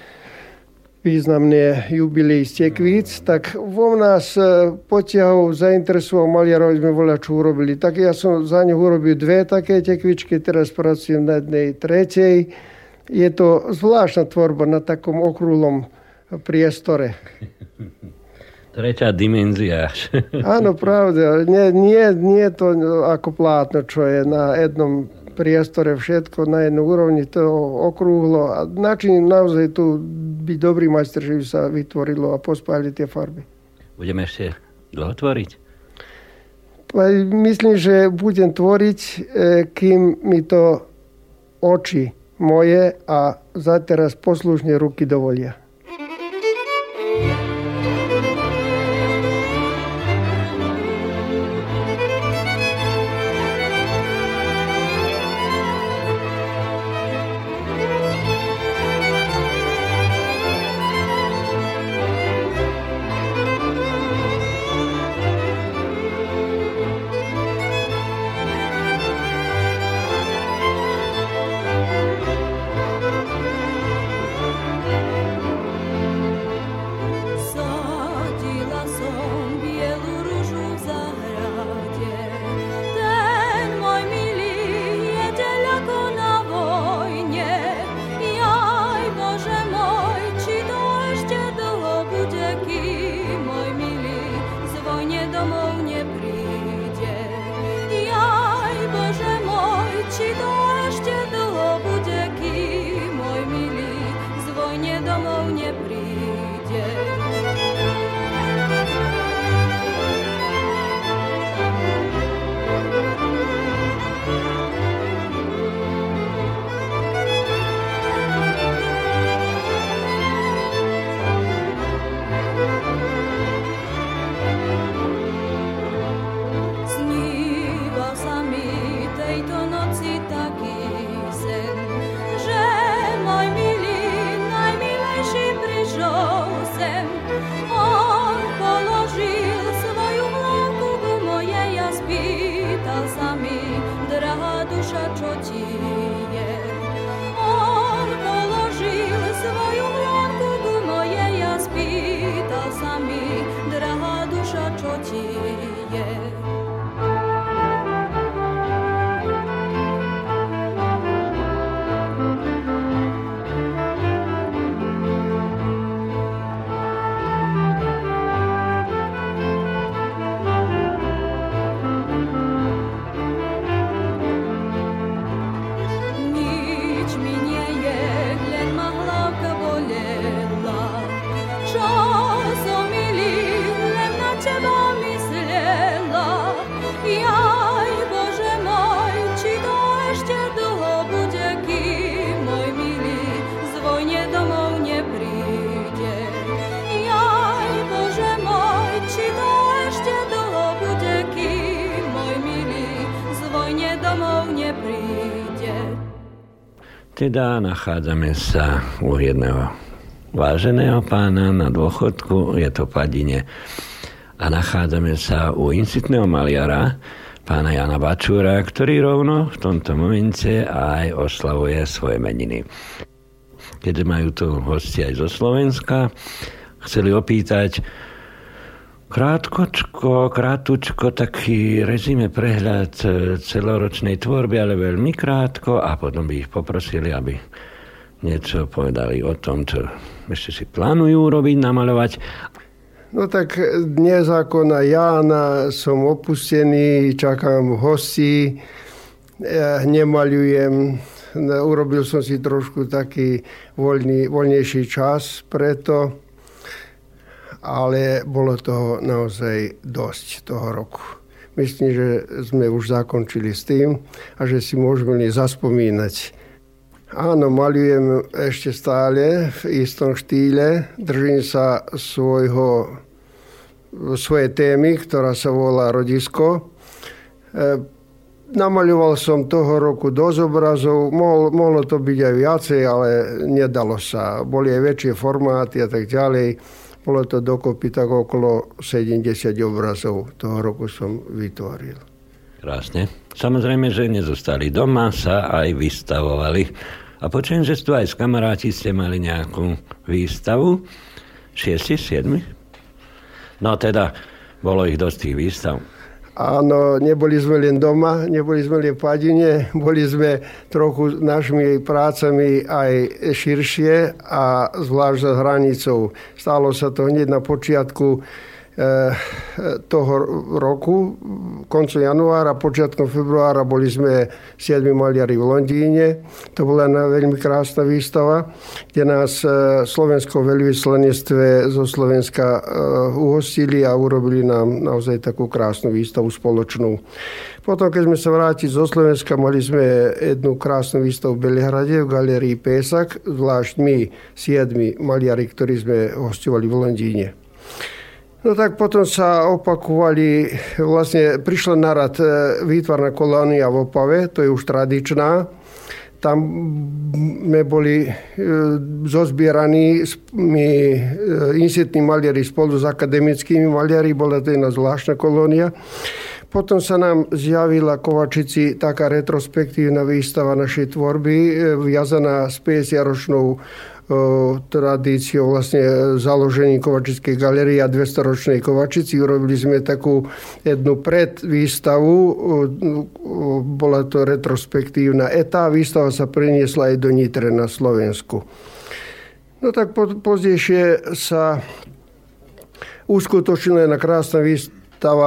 významné jubilej z tekvíc, tak vo nás potiahol, zainteresoval maliarov, sme voľačo urobili. Tak ja som za ňu urobil 2 také tekvičky, teraz pracujem na jednej tretej. Je to zvláštna tvorba na takom okrúhlom priestore. Tretia dimenzia. Áno, pravda. Nie to ako plátno, čo je na jednom priestore všetko na jednu úrovni, to okrúhlo. A način naozaj tu byť dobrý majster, že by sa vytvorilo a pospájali tie farby. Budeme ešte dlho tvoriť? Myslím, že budem tvoriť, kým mi to oči moje a zateraz poslušne ruky dovolia. Teda nachádzame sa u jedného váženého pána na dôchodku, je to Padine. A nachádzame sa u incitného maliara, pána Jana Bačúra, ktorý rovno v tomto momente aj oslavuje svoje meniny. Keďže majú tu hosti aj zo Slovenska, chceli opýtať krátučko, taký rezime prehľad celoročnej tvorby, ale veľmi krátko, a potom by ich poprosili, aby niečo povedali o tom, čo ešte si plánujú robiť, namaľovať. No tak dnes ako na Jána som opustený, čakám hostí, nemaľujem, urobil som si trošku taký voľnejší čas preto, ale bolo toho naozaj dosť toho roku. Myslím, že sme už zakončili s tým a že si môžeme zaspomínať. Áno, maľujem ešte stále v istom štýle. Držím sa svojej témy, ktorá sa volá Rodisko. Namaľoval som toho roku dosť obrazov. Mohlo to byť aj viacej, ale nedalo sa. Boli aj väčšie formáty a tak ďalej. Bolo to dokopy tak okolo 70 obrazov toho roku som vytvoril. Krásne. Samozrejme, že nezostali doma, sa aj vystavovali. A počujem, že tu aj s kamaráti ste mali nejakú výstavu. 6, 7? No teda, bolo ich dosť tých výstav. Áno, neboli sme len doma, neboli sme len v Padine, boli sme trochu našimi prácami aj širšie a zvlášť za hranicou. Stalo sa to hneď na počiatku toho roku, koncom januára, počiatkom februára boli sme 7 maliari v Londýne. To bola veľmi krásna výstava, kde nás slovensko veľvyslanectve zo Slovenska uhostili a urobili nám naozaj takú krásnu výstavu spoločnú. Potom, keď sme sa vrátili zo Slovenska, mali sme jednu krásnu výstavu v Belehrade v galérii Pésak, zvlášť my 7 maliari, ktorí sme hostovali v Londýne. No tak potom sa opakovali, vlastne prišla na rad výtvarná kolónia v Opave, to je už tradičná. Tam sme boli zozbieraní my insetní maliari spolu s akademickými maliari, bola to jedna zvláštna kolónia. Potom sa nám zjavila v Kovačici taká retrospektívna výstava našej tvorby, viazaná s 50-ročnou tradíciou vlastne založení Kovačickej galérie a 200-ročnej Kovačici. Urobili sme takú jednu predvýstavu, bola to retrospektívna. Tá výstava sa preniesla aj do Nitre na Slovensku. No tak pozdejšie sa uskutočnila jedna krásna výstava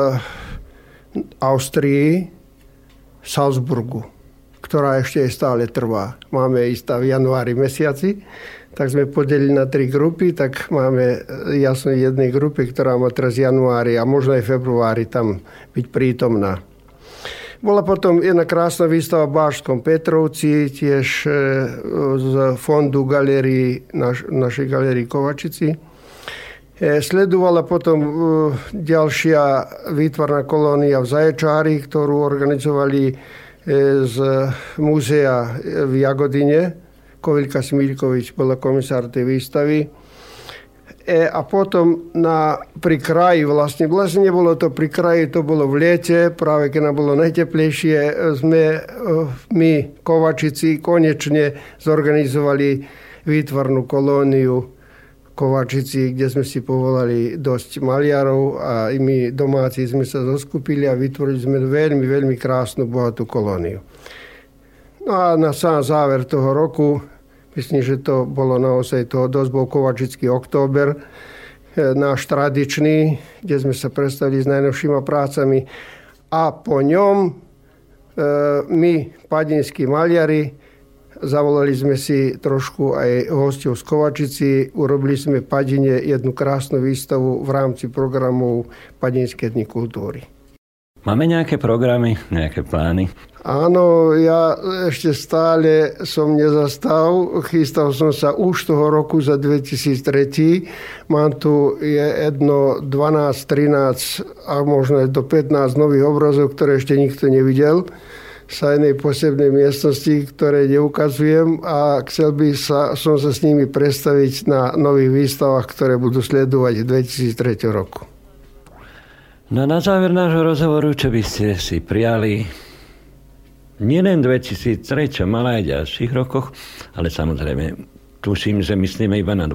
Austrii, Salzburgu, ktorá ešte stále trvá. Máme ísť v januári mesiaci, tak sme podelili na 3 grupy, tak máme jasno jednej grupy, ktorá má teraz januári a možno aj februári tam byť prítomná. Bola potom jedna krásna výstava v Bážskom Petrovci, tiež z fondu našej galérii Kovačici. Sledovala potom ďalšia výtvarná kolónia v Zaječári, ktorú organizovali z múzea v Jagodine. Kovilka Smíľkovič bola komisár tej výstavy. A potom pri kraji, vlastne nebolo to pri kraji, to bolo v lete, práve keď nám bolo najteplejšie, sme my, Kovačici, konečne zorganizovali výtvarnú kolóniu Kovačici, kde sme si povolali dosť maliarov a i my domáci sme sa zoskupili a vytvorili sme veľmi, veľmi krásnu, bohatú kolóniu. No a na sám záver toho roku, myslím, že to bolo naozaj toho dosť, bol Kovačický október, náš tradičný, kde sme sa predstavili s najnovšíma prácami a po ňom my, padinskí maliari, zavolali sme si trošku aj hostov z Kovačici, urobili sme v Padine jednu krásnu výstavu v rámci programov Padinské dni kultúry. Máme nejaké programy, nejaké plány? Áno, ja ešte stále som nezastal. Chystal som sa už toho roku za 2003. Mám tu jedno 12, 13 a možno do 15 nových obrazov, ktoré ešte nikto nevidel. Sa jednej posebnej miestnosti, ktoré neukazujem a chcel by som sa s nimi predstaviť na nových výstavách, ktoré budú sledovať v 2003 roku. No na záver nášho rozhovoru, čo by ste si prijali nielen 2003, ale aj v ďalších rokoch, ale samozrejme tuším, že myslíme iba na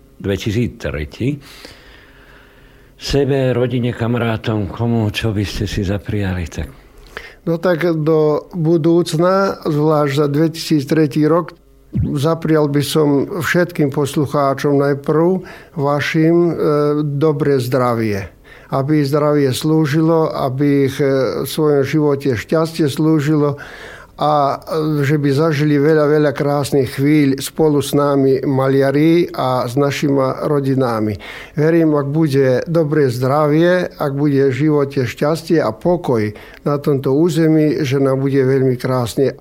2003. Sebe, rodine, kamarátom, komu, čo by ste si zaprijali, tak... No tak do budúcna, zvlášť za 2003 rok, zaprial by som všetkým poslucháčom najprv vašim dobré zdravie. Aby zdravie slúžilo, aby ich v svojom živote šťastie slúžilo a že by zažili veľa, veľa krásnych chvíľ spolu s nami maliari a s našimi rodinami. Verím, ak bude dobré zdravie, ak bude v živote šťastie a pokoj na tomto území, že nám bude veľmi krásne.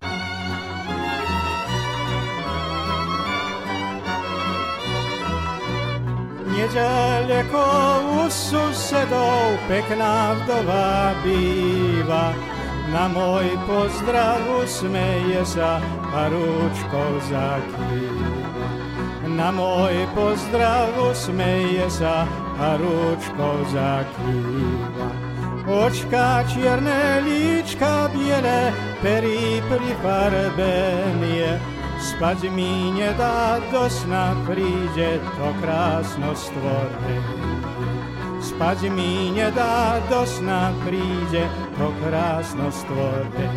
Nedaleko u susedov pekná vdova býva. Na môj pozdrav usmeje sa a rúčkou zakýva. Na môj pozdrav usmeje sa a rúčkou zakýva. Očka čierne, líčka biele, pery prifarbenie. Spať mi nedá, do sna príde to krásno stvorenie. Spať mi nedá, do sna príde to krásno stvorenie.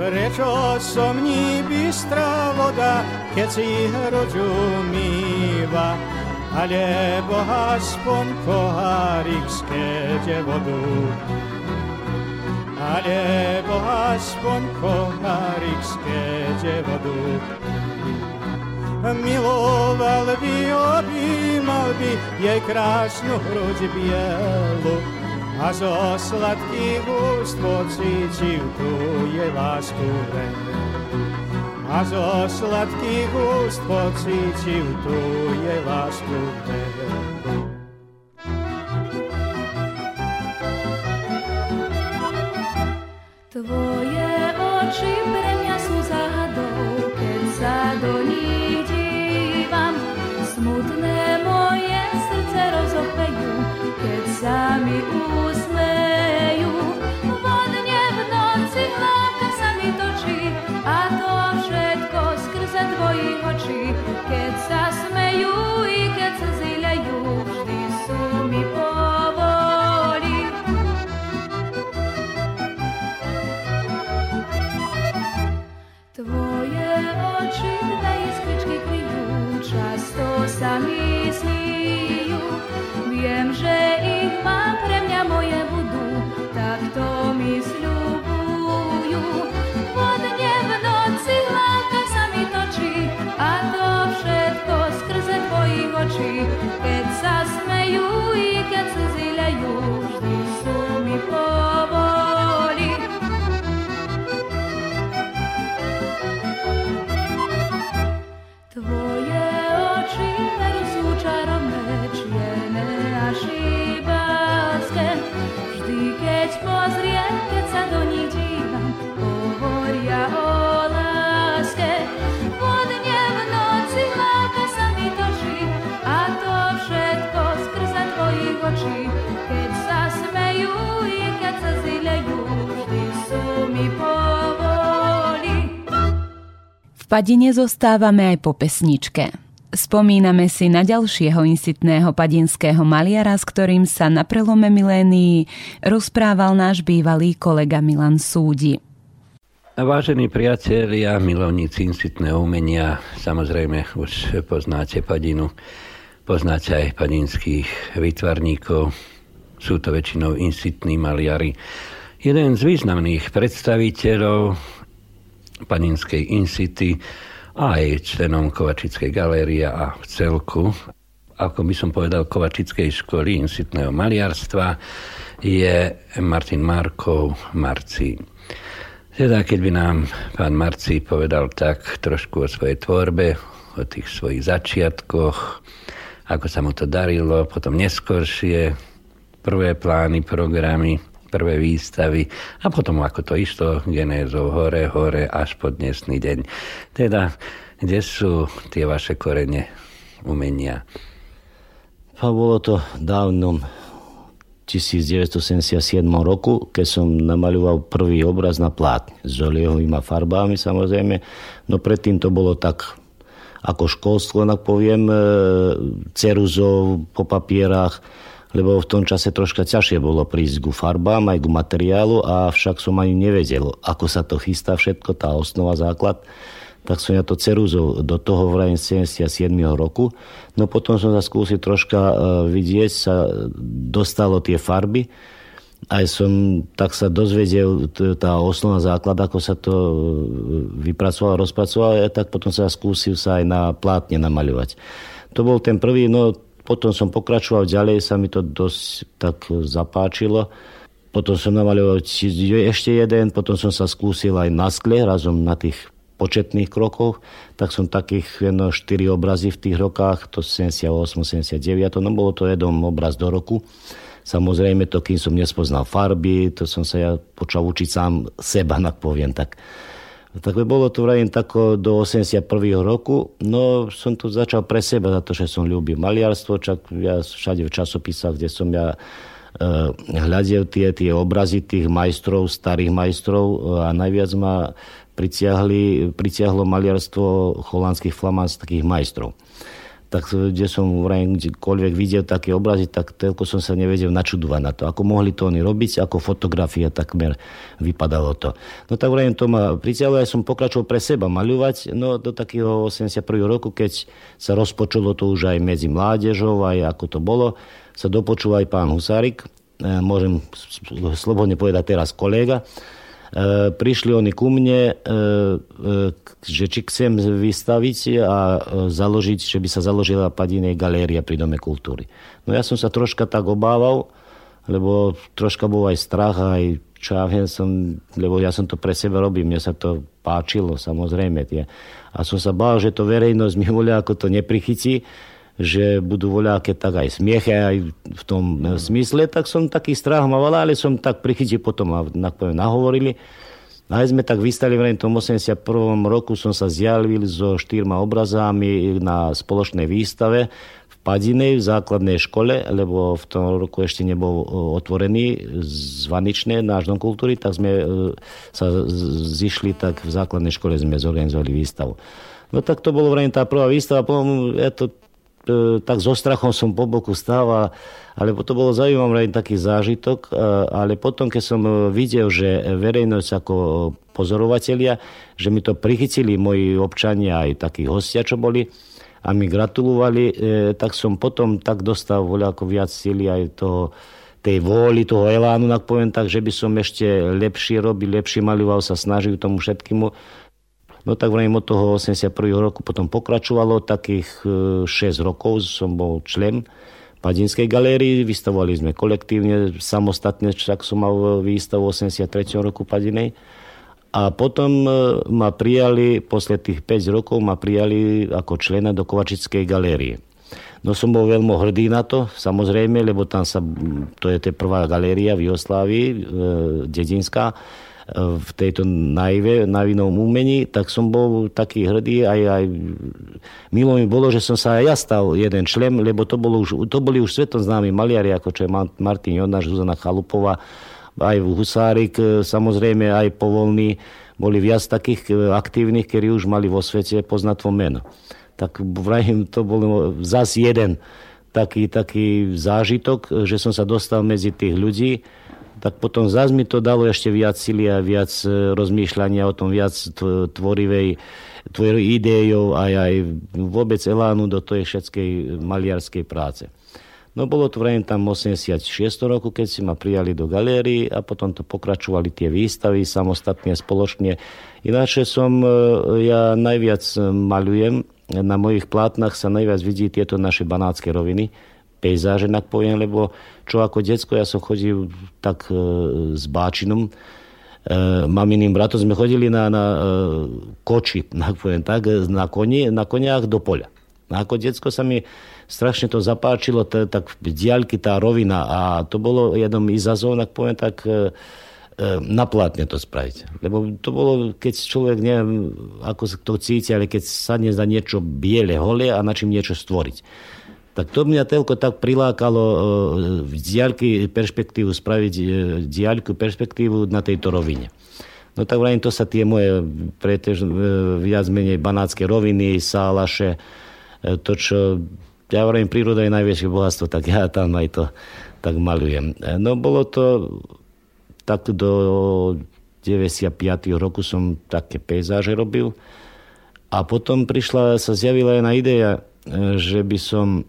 Prečo som ní bystrá voda, keď si hroďu mýva, alebo aspoň pohárik skéde vodu. Alebo aspoň pohárik skéde vodu. Miloval by, objímal by jej krásnu hruď bielu a zo sladkých úst pocítil tu jej lásku ven. A zo sladkých úst pocítil tu jej lásku ven. Tvoje oči pre mňa sú záhadou, keď sa do nich dívam. Smutné moje srdce rozopejú, keď sa mi usmejú. Vodne v noci hlavka sa mi točí, a to všetko skrze tvojich očí. Keď sa smejú i keď sa zilejú, vždy sú mi povoli. Tvoje oči dve iskričky kryjú, často sa mi sníjú. Viem, že ich mám, pre mňa moje budú, tak to mi sľubujú. Vodne v noci hlavka sa mi točí, a to všetko skrze tvojich očí. Keď sa smejú i keď sa zilejú, vždy sú mi povoli. Tvoje oči veru sú čarovné, čierne a šibálske. Vždy keď pozriem, keď sa do nich dívam, hovoria o láske. Vodne v noci hlavka sa mi točí, a to všetko skrze tvojich očí. Keď sa smejú i keď sa zilejú, vždy sú mi povoli. V Padine zostávame aj po pesničke. Spomíname si na ďalšieho insitného padinského maliara, s ktorým sa na prelome milénií rozprával náš bývalý kolega Milan Súdi. Vážení priatelia, milovníci insitného umenia, samozrejme už poznáte Padinu, poznáte aj padinských výtvarníkov, sú to väčšinou insitní maliari. Jeden z významných predstaviteľov padinskej insity a aj členom Kovačickej galérie a v celku, ako by som povedal, Kovačickej školy insitného maliarstva, je Martin Markov, Marci. Teda keď by nám pán Marci povedal tak trošku o svojej tvorbe, o tých svojich začiatkoch, ako sa mu to darilo, potom neskoršie prvé plány, programy, prvé výstavy a potom ako to išlo genézou hore až po dnešný deň. Teda, kde sú tie vaše korene umenia? Bolo to dávno 1977 roku, keď som namaľoval prvý obraz na plátne s olejovými farbami, samozrejme. No predtým to bolo tak ako školstvo, tak poviem, ceruzou po papierách, lebo v tom čase troška ťažšie bolo prísť ku farbám, aj ku materiálu, a však som ani nevedel, ako sa to chystá všetko, tá osnova, základ. Tak som ja to ceruzou do toho vrajím 77 roku. No potom som sa skúsil troška vidieť, sa dostalo tie farby. Aj som tak sa dozvedel, tá osnova, základ, ako sa to vypracovalo, rozpracovalo, tak potom sa skúsil sa aj na plátne namaľovať. To bol ten prvý, no potom som pokračoval ďalej, sa mi to dosť tak zapáčilo. Potom som namaľoval ešte jeden, potom som sa skúsil aj na skle, razom na tých početných krokoch, tak som takých 4 obrazy v tých rokách, to 78, 79, no bolo to jeden obraz do roku. Samozrejme to, kým som nespoznal farby, to som sa ja počal učiť sám seba, tak poviem tak. Tak bolo to vrajím tako do 81. roku. No som to začal pre seba, za to, že som ľúbil maliarstvo. Čak ja všade v časopisách, kde som ja hľadel tie obrazy tých majstrov, starých majstrov, a najviac ma pritiahlo maliarstvo holandských flamandských majstrov. tak kde som kdekoľvek videl také obrazy, tak toľko som sa nevedel načudovať na to. Ako mohli to oni robiť, ako fotografia takmer vypadalo to. No tak vrajím, to ma pritiahlo, ja som pokračoval pre seba maľovať, no do takého 81. roku, keď sa rozpočulo to už aj medzi mládežou, aj ako to bolo, sa dopočul aj pán Husárik, môžem slobodne povedať teraz kolega. Prišli oni ku mne, že či chcem vystaviť a založiť, že by sa založila Padinej galéria pri Dome kultúry. No ja som sa troška tak obával, lebo troška bol aj strach, aj čo ja viem, lebo ja som to pre seba robil, mne sa to páčilo, samozrejme. A som sa bál, že to verejnosť mi voľa ako to neprichytí, že budú voľaké tak aj smiechy, aj v tom smysle, tak som taký strach mal, ale som tak prichytil potom a nahovorili. A aj sme tak vystali v tom 81. roku, som sa zjavil so 4 obrazami na spoločnej výstave v Padinej, v základnej škole, lebo v tom roku ešte nebol otvorený zvanične náš Dom kultúry, tak sme sa zišli, tak v základnej škole sme zorganizovali výstavu. No tak to bolo vrajím tá prvá výstava, potom tak so strachom som po boku stával, ale to bolo zaujímavý taký zážitok, ale potom, keď som videl, že verejnosť ako pozorovatelia, že mi to prichytili moji občania, aj takí hostia, čo boli, a mi gratulovali, tak som potom tak dostal voľako viac síly aj tej vôli, toho elánu, tak poviem tak, že by som ešte lepšie robil, lepšie maľoval, sa snažil tomu všetkému. No tak vrajím od toho 81. roku potom pokračovalo, takých 6 rokov som bol člen Padinskej galérii, vystavovali sme kolektívne, samostatne, však som mal výstavu 83. roku Padinej. A potom ma prijali, posle tých 5 rokov ma prijali ako člena do Kovačickej galérie. No som bol veľmi hrdý na to, samozrejme, lebo tam to je tá prvá galéria v Jugoslávii, dedinská, v tejto najvinom umení, tak som bol taký hrdý, aj milo mi bolo, že som sa aj ja stal jeden člen, lebo to boli už svetom známi maliari, ako čo je Martin Jonáš, Zuzana Chalupová, aj Husárik, samozrejme aj Povolný, boli viac takých aktívnych, ktorí už mali vo svete poznatvo meno. Tak vrajím, to bol zas jeden taký zážitok, že som sa dostal medzi tých ľudí. Tak potom zás mi to dalo ešte viac sily a viac rozmýšľania o tom, viac tvorivej idejou aj vôbec elánu do tej všetkej maliarskej práce. No bolo to vrajím tam 86. roku, keď si ma prijali do galérii a potom to pokračovali tie výstavy samostatne, spoločne. Ináč ja najviac maľujem, na mojich plátnach sa najviac vidí tieto naše banátske roviny, pejzáže, tak poviem, lebo čo ako decko, ja som chodil tak s báčinom, maminým bratom, sme chodili na koči, tak poviem tak, na koniach do poľa. A ako decko sa mi strašne to zapáčilo, tak v diaľky tá rovina a to bolo jednom izazov, tak poviem tak, na plátne to spraviť. Lebo to bolo, keď človek, neviem, ako sa to cíti, ale keď sadne za niečo biele, holé a na čím niečo stvoriť. Tak to mňa toľko tak prilákalo v diaľky perspektívu spraviť diaľku perspektívu na tejto rovine. No tak vrajím, to sa tie moje viac menej banátske roviny, sálaše, to čo, ja vrajím, príroda je najväčšie bohatstvo, tak ja tam aj to tak malujem. No bolo to tak do 95. roku som také pejzáže robil a potom sa zjavila jedna idea, že by som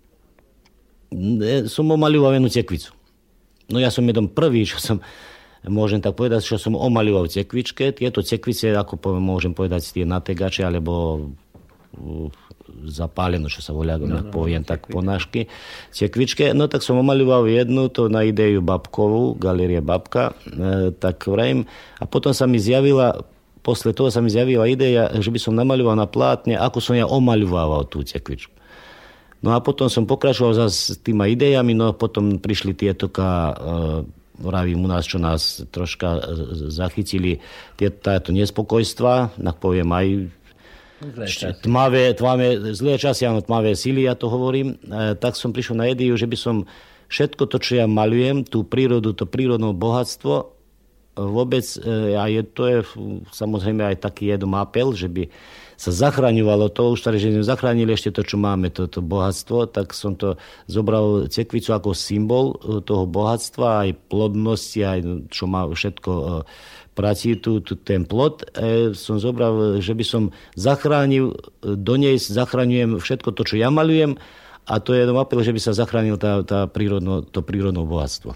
omaľoval jednu tekvicu. No ja som jeden prvý, čo som, môžem tak povedať, čo som omaľoval tekvičke. Tieto tekvice, ako môžem povedať, tie nategače, alebo zapáleno, čo sa voľa, poviem tak po nášky, tekvičke. No tak som omaľoval jednu, to na ideu Babkovú, galéria Babka, tak vrajím. A potom posle toho sa mi zjavila idea, že by som namaľoval na plátne, ako som ja omaľoval tú tekvičku. No a potom som pokračoval zase s týma idejami, no a potom prišli tieto vravím u nás, čo nás troška zachytili, tieto nespokojstva, tak poviem aj tmavé, zlé časy, áno, tmavé sily, ja to hovorím, tak som prišiel na ideu, že by som všetko to, čo ja maľujem, tú prírodu, to prírodné bohatstvo, vôbec, a to je samozrejme aj taký jeden apel, že by sa zachraňovalo to, už tady, že sme zachránili ešte to, čo máme, to bohatstvo, tak som to zobral cekvicu ako symbol toho bohatstva, aj plodnosti, aj čo má všetko prací, ten plod. Som zobral, že by som zachránil, do nej zachraňujem všetko to, čo ja malujem, a to je jeden apel, že by sa zachránil to prírodné bohatstvo.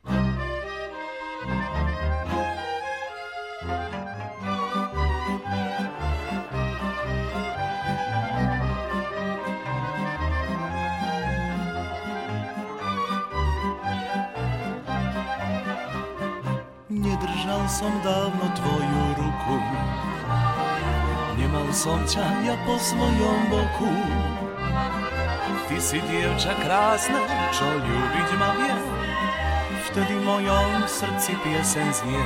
Nedržal som dávno tvoju ruku, nemal som ťa ja po svojom boku. Ty si dievča krásna, čo ľúbiť ma vie, vtedy v mojom srdci pieseň znie.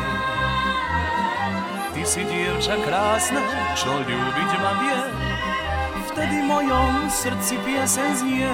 Ty si dievča krásna, čo ľúbiť ma vie, vtedy v mojom srdci pieseň znie.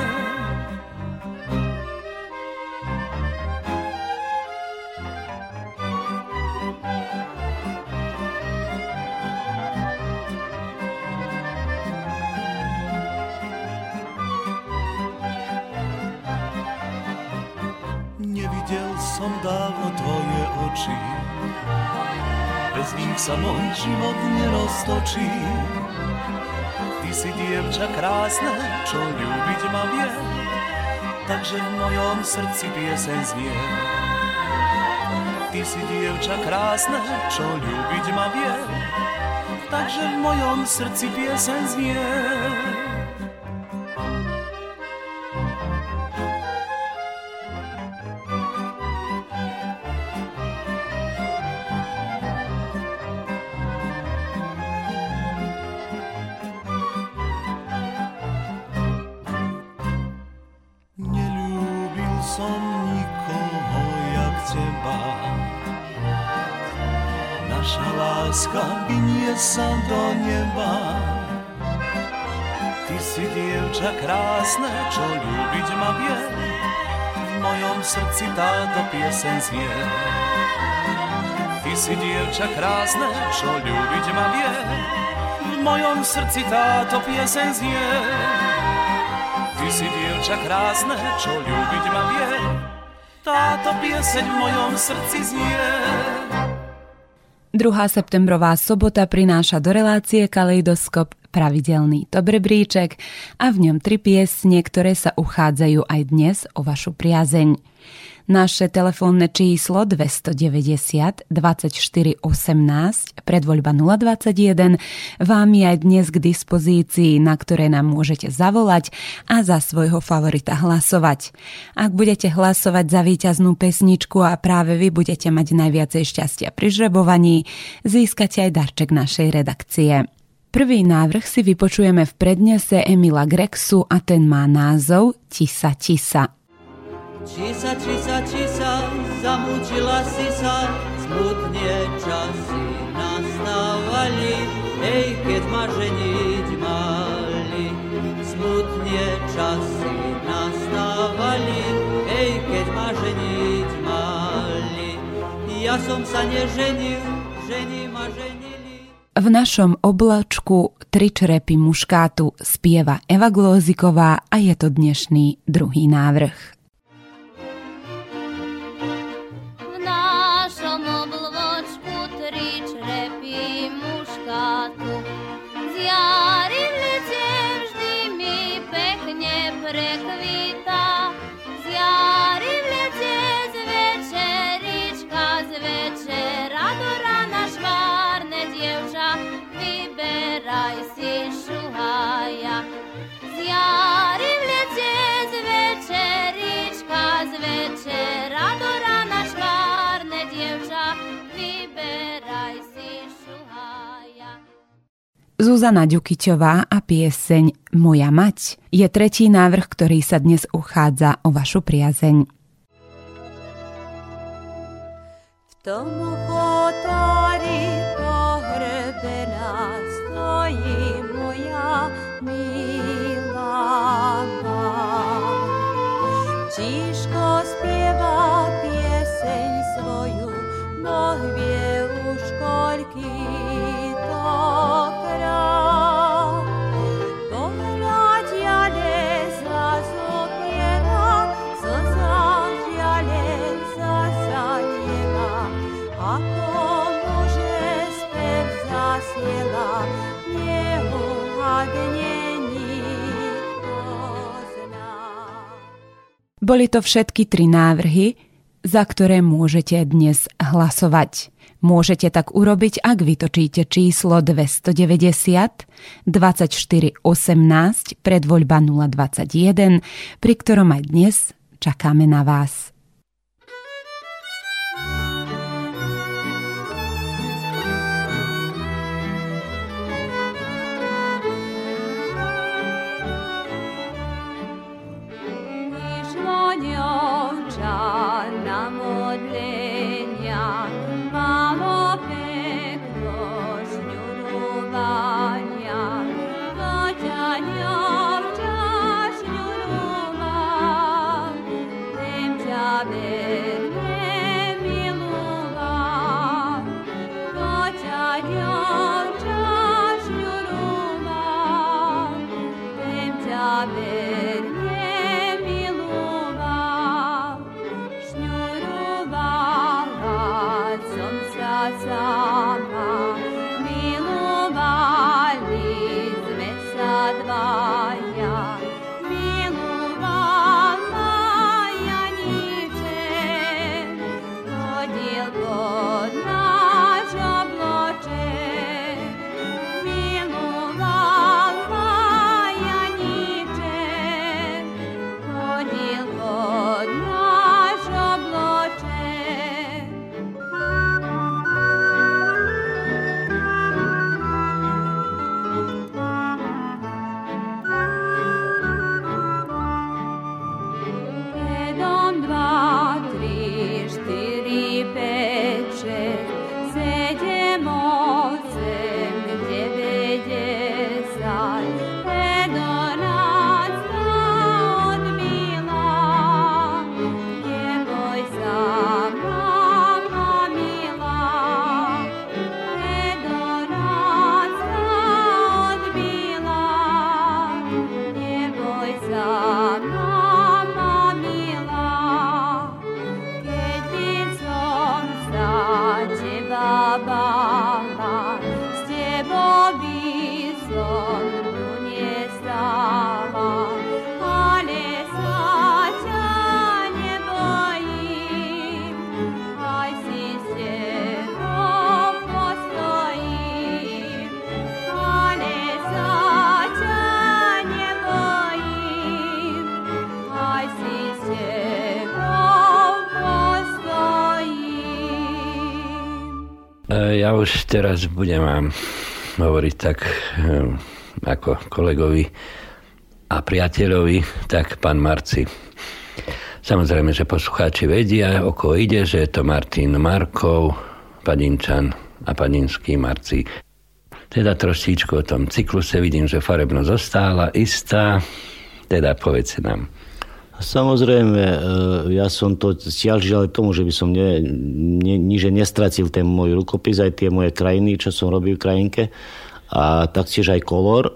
Nevidel som dávno tvoje oči, bez nich sa môj život neroztočí. Ty si dievča krásna, čo ľúbiť ma vie, takže v mojom srdci pieseň znie. Ty si dievča krásna, čo ľúbiť ma vie, takže v mojom srdci pieseň znie. Som nikoho jak teba, naša láska vynie sa do neba. Ty si dievča krásna, čo ľúbiť ma vie, v mojom srdci táto pieseň znie. Ty si dievča krásna, čo ľúbiť ma vie, v mojom srdci táto pieseň znie. Ty si dievča krásne, čo ľúbiť ma vie, táto pieseň v mojom srdci znie. 2. septembrová sobota prináša do relácie Kaleidoskop pravidelný top rebríček a v ňom 3 piesne, ktoré sa uchádzajú aj dnes o vašu priazeň. Naše telefónne číslo 290 24 18, predvoľba 021, vám je aj dnes k dispozícii, na ktoré nám môžete zavolať a za svojho favorita hlasovať. Ak budete hlasovať za víťaznú pesničku a práve vy budete mať najviacej šťastia pri žrebovaní, získate aj darček našej redakcie. Prvý návrh si vypočujeme v prednese Emila Grexu a ten má názov Tisa, tisa. Čisa, čisa, čisa, zamúčila si sa, smutne časy nastávali, ej, keď ma ženiť mali. Smutne časy nastávali, ej, keď ma ženiť mali. Ja som sa neženil, ženi ma ženili. V našom oblačku 3 črepy muškátu spieva Eva Glóziková a je to dnešný druhý návrh. Prekvita, z jary v lete, z večerička, z večera do rana švárne dievča, vyberaj si šuhaja. Z jary v lete, z večerička, z večera do rana švárne dievča, vyberaj si šuhaja. Zuzana Ďukyťová a pieseň Moja mať je tretí návrh, ktorý sa dnes uchádza o vašu priazeň. V tom chotári pohrebená stojí moja milá. Tížko spieva pieseň svoju, Boli to všetky 3 návrhy, za ktoré môžete dnes hlasovať. Môžete tak urobiť, ak vytočíte číslo 290 24 18 predvoľba 021, pri ktorom aj dnes čakáme na vás. Ja už teraz budem vám hovoriť tak ako kolegovi a priateľovi, tak pán Marci. Samozrejme, že poslucháči vedia, o koho ide, že je to Martin Markov, Padinčan a Padinský Marci. Teda trošičku o tom cykluse, vidím, že farebnosť zostala istá, teda povedzte nám. Samozrejme, ja som to stiažil k tomu, že by som niže nestratil ten môj rukopis, aj tie moje krajiny, čo som robil v krajinke, a taktiež aj kolor.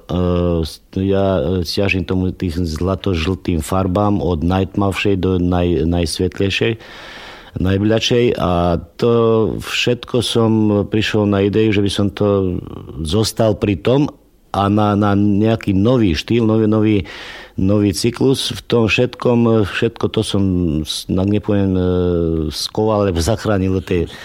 Ja stiažím tomu tých zlato-žltým farbám od najtmavšej do najsvetlejšej, najbľačej, a to všetko som prišiel na ideu, že by som to zostal pri tom a na nejaký nový štýl, nový cyklus. V tom všetko to som, ak nepoviem, skoval, alebo zachránil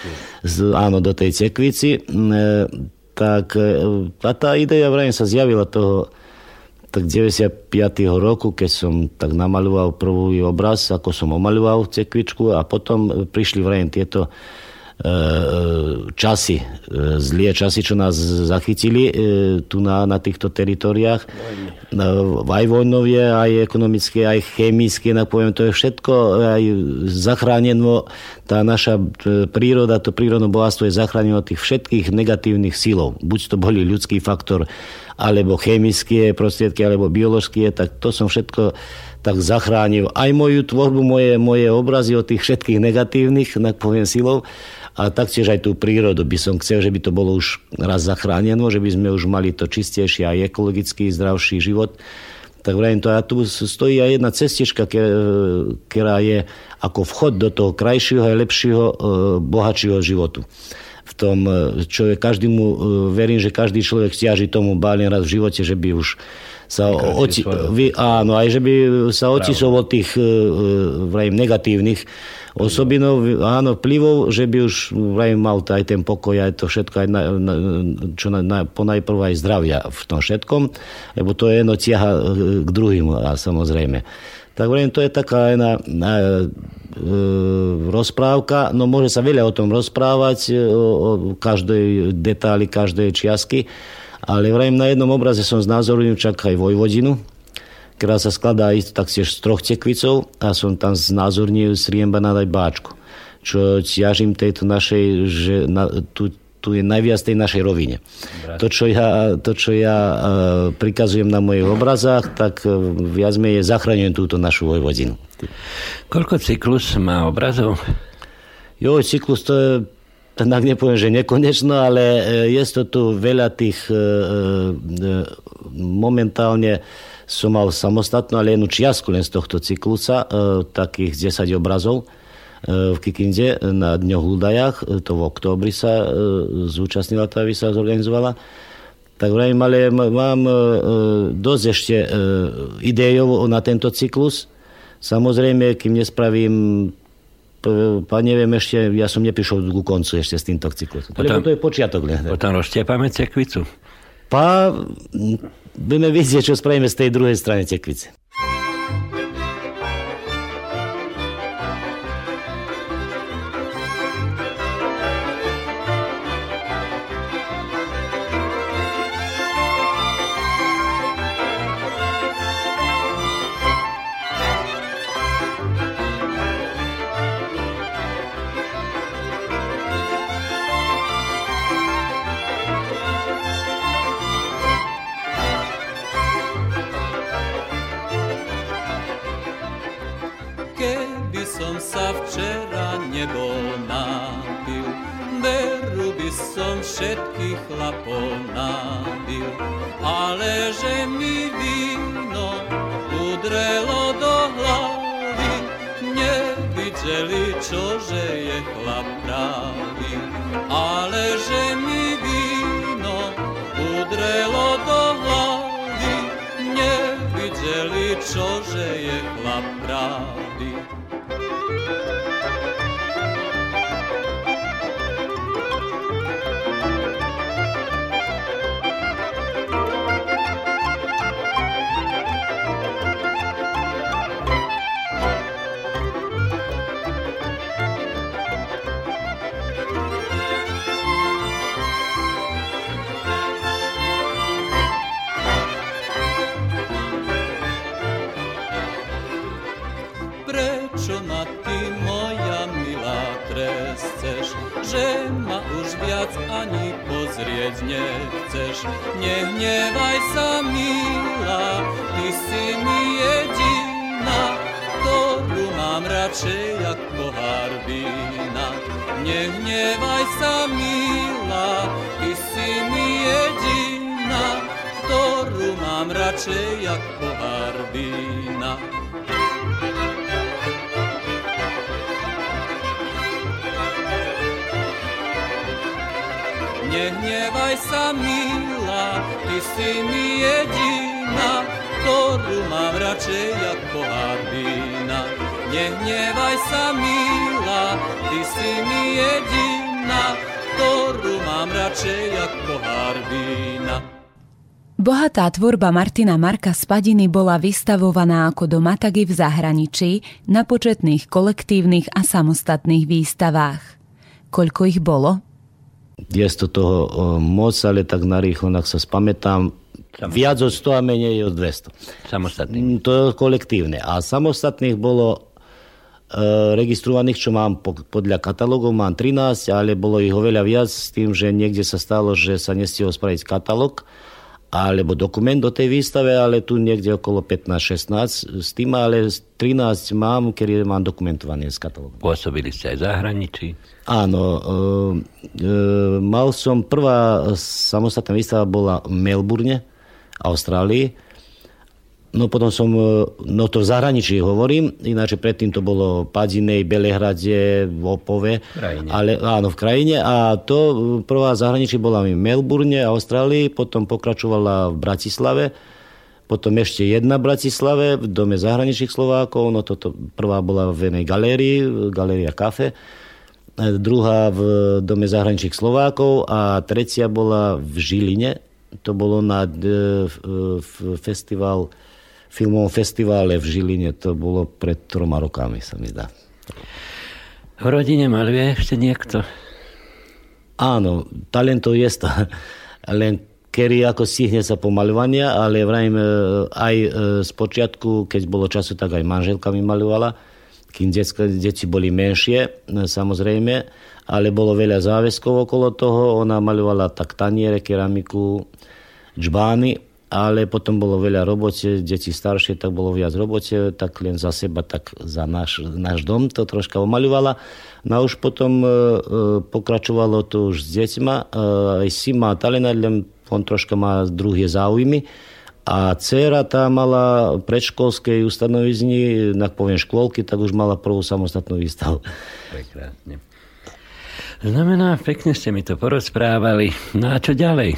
do tej tekvici. Tak a tá idea vrajím sa zjavila toho tak 95. roku, keď som tak namaľoval prvý obraz, ako som omaľoval tekvičku, a potom prišli vrajím tieto časy, zlé časy, čo nás zachytili tu na týchto teritoriách. Aj vojnovie, aj ekonomické, aj chemické, poviem, to je všetko aj zachráneno. Tá naša príroda, to prírodné bohatstvo je zachráneno od tých všetkých negatívnych sílov. Buď to boli ľudský faktor, alebo chemické prostriedky, alebo biologické, tak to som všetko tak zachránil. Aj moju tvorbu, moje obrazy od tých všetkých negatívnych, poviem, sílov. A taktiež aj tú prírodu by som chcel, že by to bolo už raz zachráneno, že by sme už mali to čistejší a ekologický, zdravší život. Tak vrajím to, a tu stojí aj jedna cestička, ktorá je ako vchod do toho krajšieho a lepšieho, bohatšieho životu. V tom, čo je každému, verím, že každý človek stiaží tomu bálen raz v živote, že by už áno, aj že by sa ocisol od tých negatívnych osobinov, áno, vplyvov, že by už mal aj ten pokoj, aj to všetko, aj ponajprv aj zdravia v tom všetkom, lebo to je ťaha k druhým, a samozrejme. Tak to je taká jedna rozprávka, no môže sa veľa o tom rozprávať, o každej detaily, každej čiastky, ale na jednom obraze som znázornil však aj Vojvodinu, ktorá sa skladá taktiež z 3 tekvicov a som tam znázornil Sriembanát aj Báčku, čo ťažím tejto našej, že tu je najviac tej našej rovine. To, čo ja prikazujem na mojich obrazách, tak viac menej zachraňujem túto našu Vojvodinu. Koľko cyklus má obrazov? Cyklus to je, tak nepoviem, že nekonečno, ale je to tu veľa tých momentálne som mal samostatnú, ale jednu čiastku len z tohto cyklusa, takých 10 obrazov v Kikinde na Dňoch ľudajach, to v októbri sa zúčastnila, tá výstava zorganizovala. Tak vrajím, ale mám dosť ešte idejov na tento cyklus. Samozrejme, kým nespravím, neviem ešte, ja som neprišiel ku koncu ešte s týmto cyklusom. Lebo to je počiatok. Potom rozštiepame tekvicu? Budeme vidieť, čo spravíme z tej druhej strany tekvice. Keby som sa včera nebol nápil, veru by som všetkých chlapov nábil. Ale že mi víno udrelo do hlavy, nevideli, čože je chlap pravý. Ale že mi víno udrelo do hlavy, nevideli, čože je chlap pravý. Prečo ma ty, moja milá, tresceš, že ma už viac ani pozrieť nechceš? Nehnevaj sa, milá, ty si mi jediná, ktorú mám radšej jak pohár vína. Nehnevaj sa, milá, ty si mi jediná, ktorú mám radšej jak pohár vína. Nehnevaj sa, milá, ty si mi jediná, ktorú mám radšej jak pohár vína. Nehnevaj sa, milá, ty si mi jediná, ktorú mám radšej jak pohár vína. Bohatá tvorba Martina Marka Spadiny bola vystavovaná ako do matagy v zahraničí na početných kolektívnych a samostatných výstavách. Koľko ich bolo? Je to toho moc, ale tak narýchlo, ak sa spamätám, viac od 100 a menej od 200. Samostatných? To je kolektívne. A samostatných bolo registrovaných, čo mám podľa katalógov, mám 13, ale bolo ich oveľa viac s tým, že niekde sa stalo, že sa nestihol spraviť katalóg alebo dokument do tej výstave, ale tu niekde okolo 15-16 s tým, ale 13 mám, kedy mám dokumentované z katalógu. Pôsobili ste aj v zahraničí? Áno, mal som, prvá samostatná výstava bola v Melbourne, Austrálii. No potom som, no to v zahraničí hovorím, ináč predtým to bolo v Padinej, Belehrade, v Opove, ale áno, v krajine. A to prvá v zahraničí bola v Melbourne, Austrálii, potom pokračovala v Bratislave, Potom ešte jedna v Bratislave v Dome zahraničných Slovákov, no toto prvá bola v jednej galérii, Galéria Kafe, druhá v Dome zahraničných Slovákov a tretia bola v Žiline. To bolo na filmovom festivale v Žiline, to bolo pred 3 rokami, sa mi zdá. V rodine maluje ešte niekto? Áno, talentov je to, len kedy ako stihne sa pomaľovania, ale vrajím aj z počiatku, keď bolo času, tak aj manželka mi maľovala, kým deti boli menšie, samozrejme, ale bolo veľa záväzkov okolo toho, ona maľovala tak taniere, keramiku, džbány, ale potom bolo veľa robote, deti staršie, tak bolo viac robote, tak len za seba, tak za náš dom to troška omaľovala. No a už potom pokračovalo to už s deťma, aj si má talent, len on troška má druhé záujmy. A dcera tá mala predškolskej ustanovizni, tak poviem škôlky, tak už mala prvú samostatnú výstavu. Prekrásne. Znamená, pekne ste mi to porozprávali. No a čo ďalej?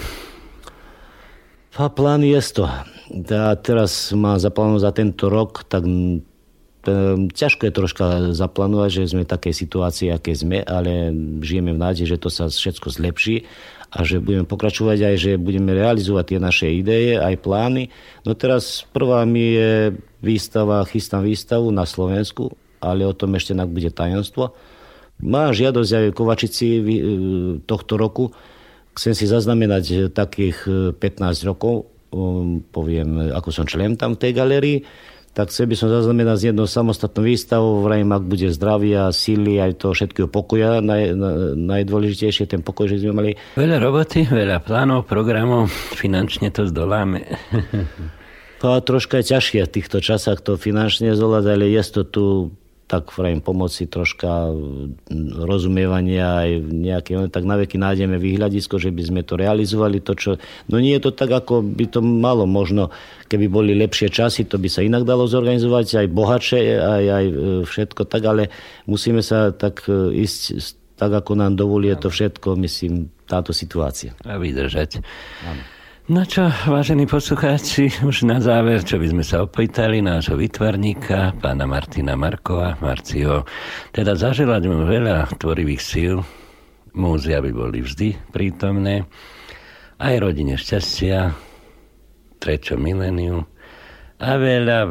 A plán je to. A teraz má zaplánovať za tento rok, tak ťažko je troška zaplánovať, že sme v takej situácii, aké sme, ale žijeme v nádeji, že to sa všetko zlepší a že budeme pokračovať aj, že budeme realizovať tie naše ideje, aj plány. No teraz prvá mi je výstava, chystám výstavu na Slovensku, ale o tom ešte bude tajomstvo. Má žiadosť aj v Kovačici tohto roku. Chcem si zaznamenať takých 15 rokov, poviem, ako som člen tam v tej galérii, tak chcel by som zaznamenať z jednou samostatnou výstavou, vrajím, ak bude zdravia, síly, aj to všetkého pokoja, najdôležitejšie ten pokoj, že sme mali. Veľa roboty, veľa plánov, programov, finančne to zdoláme. To troška je ťažšie v týchto časách to finančne zdolať, ale je to tu tak vrajím pomoci troška rozumievania aj nejaké, tak na veky nájdeme výhľadisko, že by sme to realizovali to, čo... No nie je to tak, ako by to malo. Možno, keby boli lepšie časy, to by sa inak dalo zorganizovať, aj bohatšie, aj všetko tak, ale musíme sa tak ísť tak, ako nám dovolí to všetko, myslím, táto situácia. A vydržať. Áno. No čo, vážení poslucháči, už na záver, čo by sme sa opýtali nášho výtvarníka, pána Martina Markova, Marcio, teda zaželať mu veľa tvorivých síl, múzea by boli vždy prítomné, aj rodine šťastia, 3. miléniu a veľa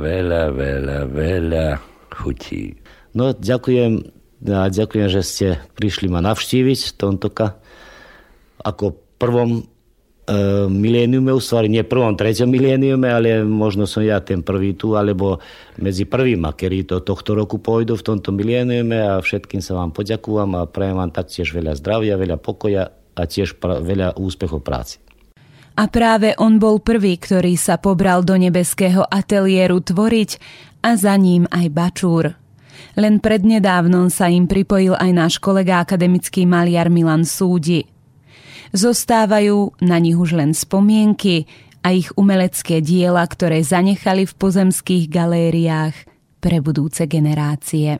chutí. No, ďakujem, že ste prišli ma navštíviť v tomto ako prvom miléniume, nie prvom, 3. miléniume, ale možno som ja ten prvý tu, alebo medzi prvým, ktorí tohto roku pôjdu v tomto miléniume a všetkým sa vám poďakujem a prajem vám taktiež veľa zdravia, veľa pokoja a tiež veľa úspechov práci. A práve on bol prvý, ktorý sa pobral do nebeského ateliéru tvoriť a za ním aj Bačúr. Len prednedávnom sa im pripojil aj náš kolega akademický maliar Milan Súdi. Zostávajú na nich už len spomienky a ich umelecké diela, ktoré zanechali v pozemských galériách pre budúce generácie.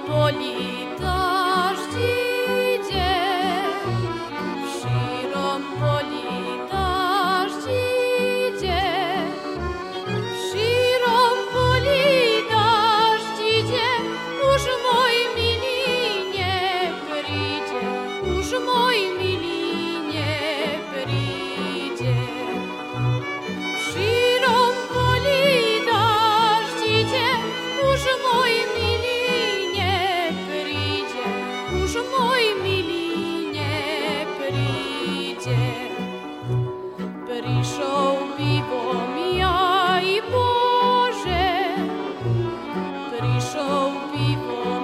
полі дощ іде, в широм полі дощ іде, в широм полі дощ іде, уж мой милий не прийде, уж мой милий не прийде. В широм полі дощ іде, уж мой милий не прийде, уж мой милий не прийде. Прийшов бігом я, і Боже, прийшов бігом